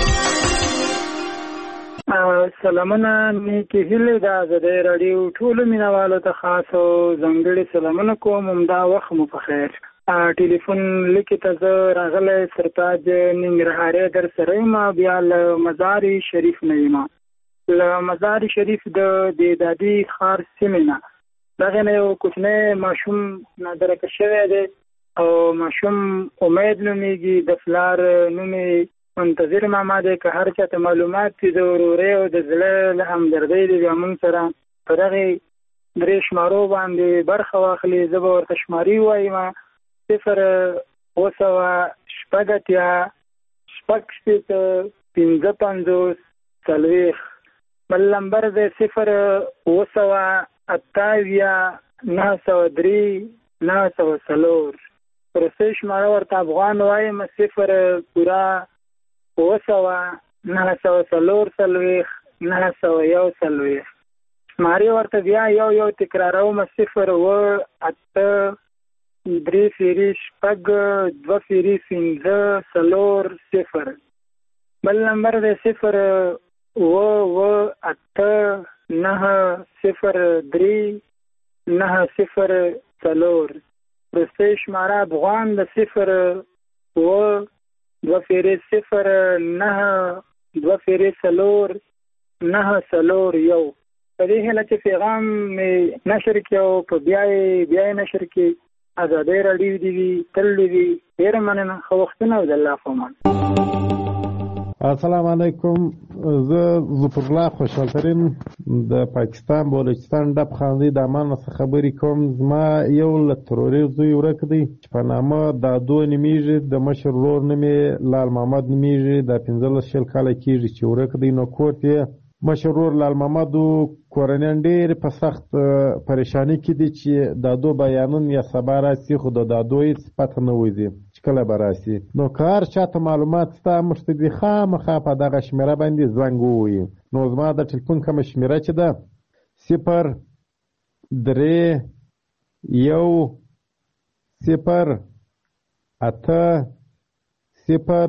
سلامونه نیکې هیلې د ازادۍ راډیو ټولو مینوالو ته خاص او ځانګړي سلامونه کوم. همدا وخت مو په خیر. ټلیفون لیکې ته زه راغلی سرتاج ننګرهارۍ در سره یم. بیا له مزار شریف نه یم. له مزار شریف د دادي ښار سیمې نه دغه نه یو کوچنی ماشوم نادرکه شوی دی او ماشوم امید نومیږي. د پلار نوم منتظر ماما دی. که هر چاته معلومات دي د ورورۍ او د زړه له همدردۍ دی بیا موږ سره په دغې درې شمارو باندې برخه واخلي. زه به ورته شماري ووایم: صفر اوه سوه شپږ اتیا شپږ شپېته پنځه پنځوس څلوېښت. بل نمبر دی صفر اوه سوه اته اویا نهه سوه درې نهه سوه څلور. وروستۍ شماره ورته افغان وایم: صفر پوره اوه سوه نهه سوه څلور څلوېښت نهه سوه یو څلوېښت. شمارې ورته بیا یو یو تکراروم: صفر اوه اته درې فیري شپږ دوه فیري پنځه څلور صفر. بل نمبر دی صفر اوه اوه اته نهه صفر درې نهه صفر څلور. وروستۍ شماره افغان د صفر اوه دوه فیرې صفر نهه دوه فیرې څلور نهه څلور یو. په دې هیله چې پیغام مې نشر کړي او په بیا یې بیا یې نشر کړي. ازادۍ راډیو دې وي، تل دې وي. ډېره مننه. ښه وختونه او د الله په امان. السلام علیکم. زه ظفرالله خوشحالترین د پاکستان بلوچستان ډب خاندي د امان څخه خبرې کوم. زما یو له تروري زوی ورک دی چې په نامه دادو نومیږي. د مشر ورور نوم یې لال محمد نومیږي. دا پنځلس شل کاله کېږي چې ورک دی. نو کور یې مشر ورور لال محمد کورنیان ډېر په سخت پریشانی کې دي چې دادو بیانون یا سبا راسي، خو د دادو هېڅ پته نه وځي چې کله به راسي. نو که هر چاته معلومات ستا موږ ته دي خامخا په دغه شمېره باندې زنګ ووهي. نو زما د ټلیفون کومه شمېره چې ده صفر درې یو صفر اته صفر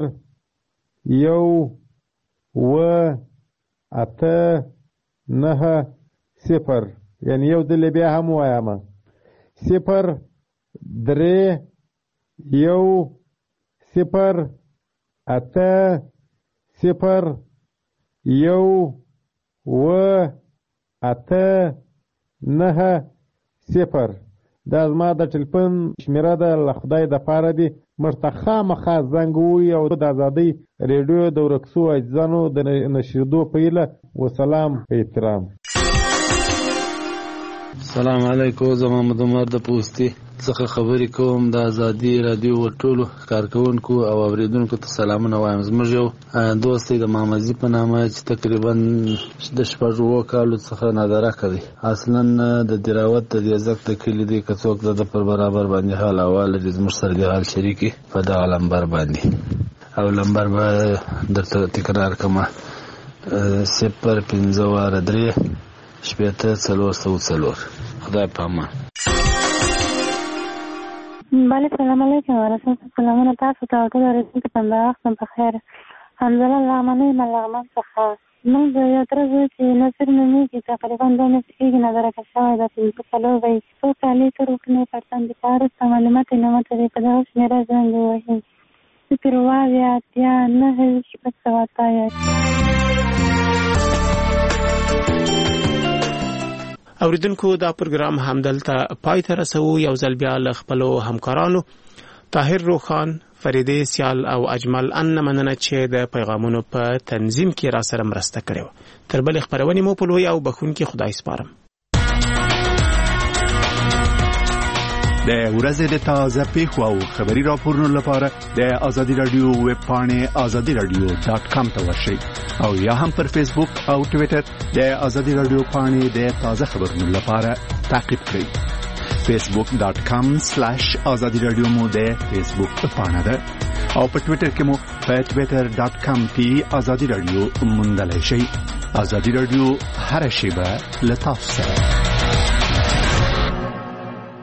یو اوه اته نهه صفر. یعنی یو ځل بیا هم وایم: صفر درې یو صفر اته صفر یو اوه اته نهه صفر. دا زما د ټلیفون شمېره ده. له خدای د پاره دي موږ ته خامخا زنګ ووهي او د ازادۍ ریډیو د ورک سوو عزیزانو د نشریدو په هیله. وسلام په احترام. السلام علیکم. زه محمد عمر د پوستي څخه خبرې کوم. د ازادي رادیو ټولو کارکونکو او اوریدونکو ته سلامونه وایم. زموږ یو دوست دی د مامزي په نامه چې تقریبا د شپږ اووه کالو څخه نادرکه دی. اصلا د دراوت د دیزک د کلي دی. که څوک د پر برابر باندې حال احوال لري زموږ سره د حال شریکي په دغه لمبر باندې. او لمبر به درته تکرار کړم: صفر پنځه واره درې شپېته څلور سوه څلور. خدای په امان. بله سلام علیکم ورحمت سلامونه تاسو ته او ټول اورېدونکو ته همدا وخت په خیر. حمزله لغمنۍ یم له لغمان څخه. موږ د یو تره زوی چې نصیر نومیږي تقریبا دوه میاشتې کېږي نادرکه شوی ده. پنځه څلور به یې څو کالې تر وښنې پرتن د وروسته معلومات یې نه ماته دی. په دغه شمېره زنګ ووهي: صفر اوه اویا اتیا نهه شپږ سوه اته اویا. اوریدونکو دا پروګرام همدلته پای ته رسوو. یو ځل بیا له خپلو همکارانو طاهر روخان، فریدې سیال او اجمل ان مننه چې د پیغامونو په تنظیم کې را سره مرسته کړې وه. تر بلې خپرونې مو په لوی او بخښونکي خدای سپارم. د ورځې د تازه پیښو او خبري راپورونو لپاره د آزادي رادیو ویب پاڼې آزادي رادیو ډاټ کام ته ورشئ او یا هم پر فیسبوک او ټویټر د آزادي رادیو پاڼې د تازه خبرونو لپاره تعقیب کړئ. فیسبوک ډاټ کام سلیش آزادي رادیو مو د فیسبوک پاڼه ده. او په ټوئیټر کې مو په ټوئیټر ډاټ کام پی ازادي رادیو موندلای شئ. ازادي رادیو هر شیبه لتاف سره.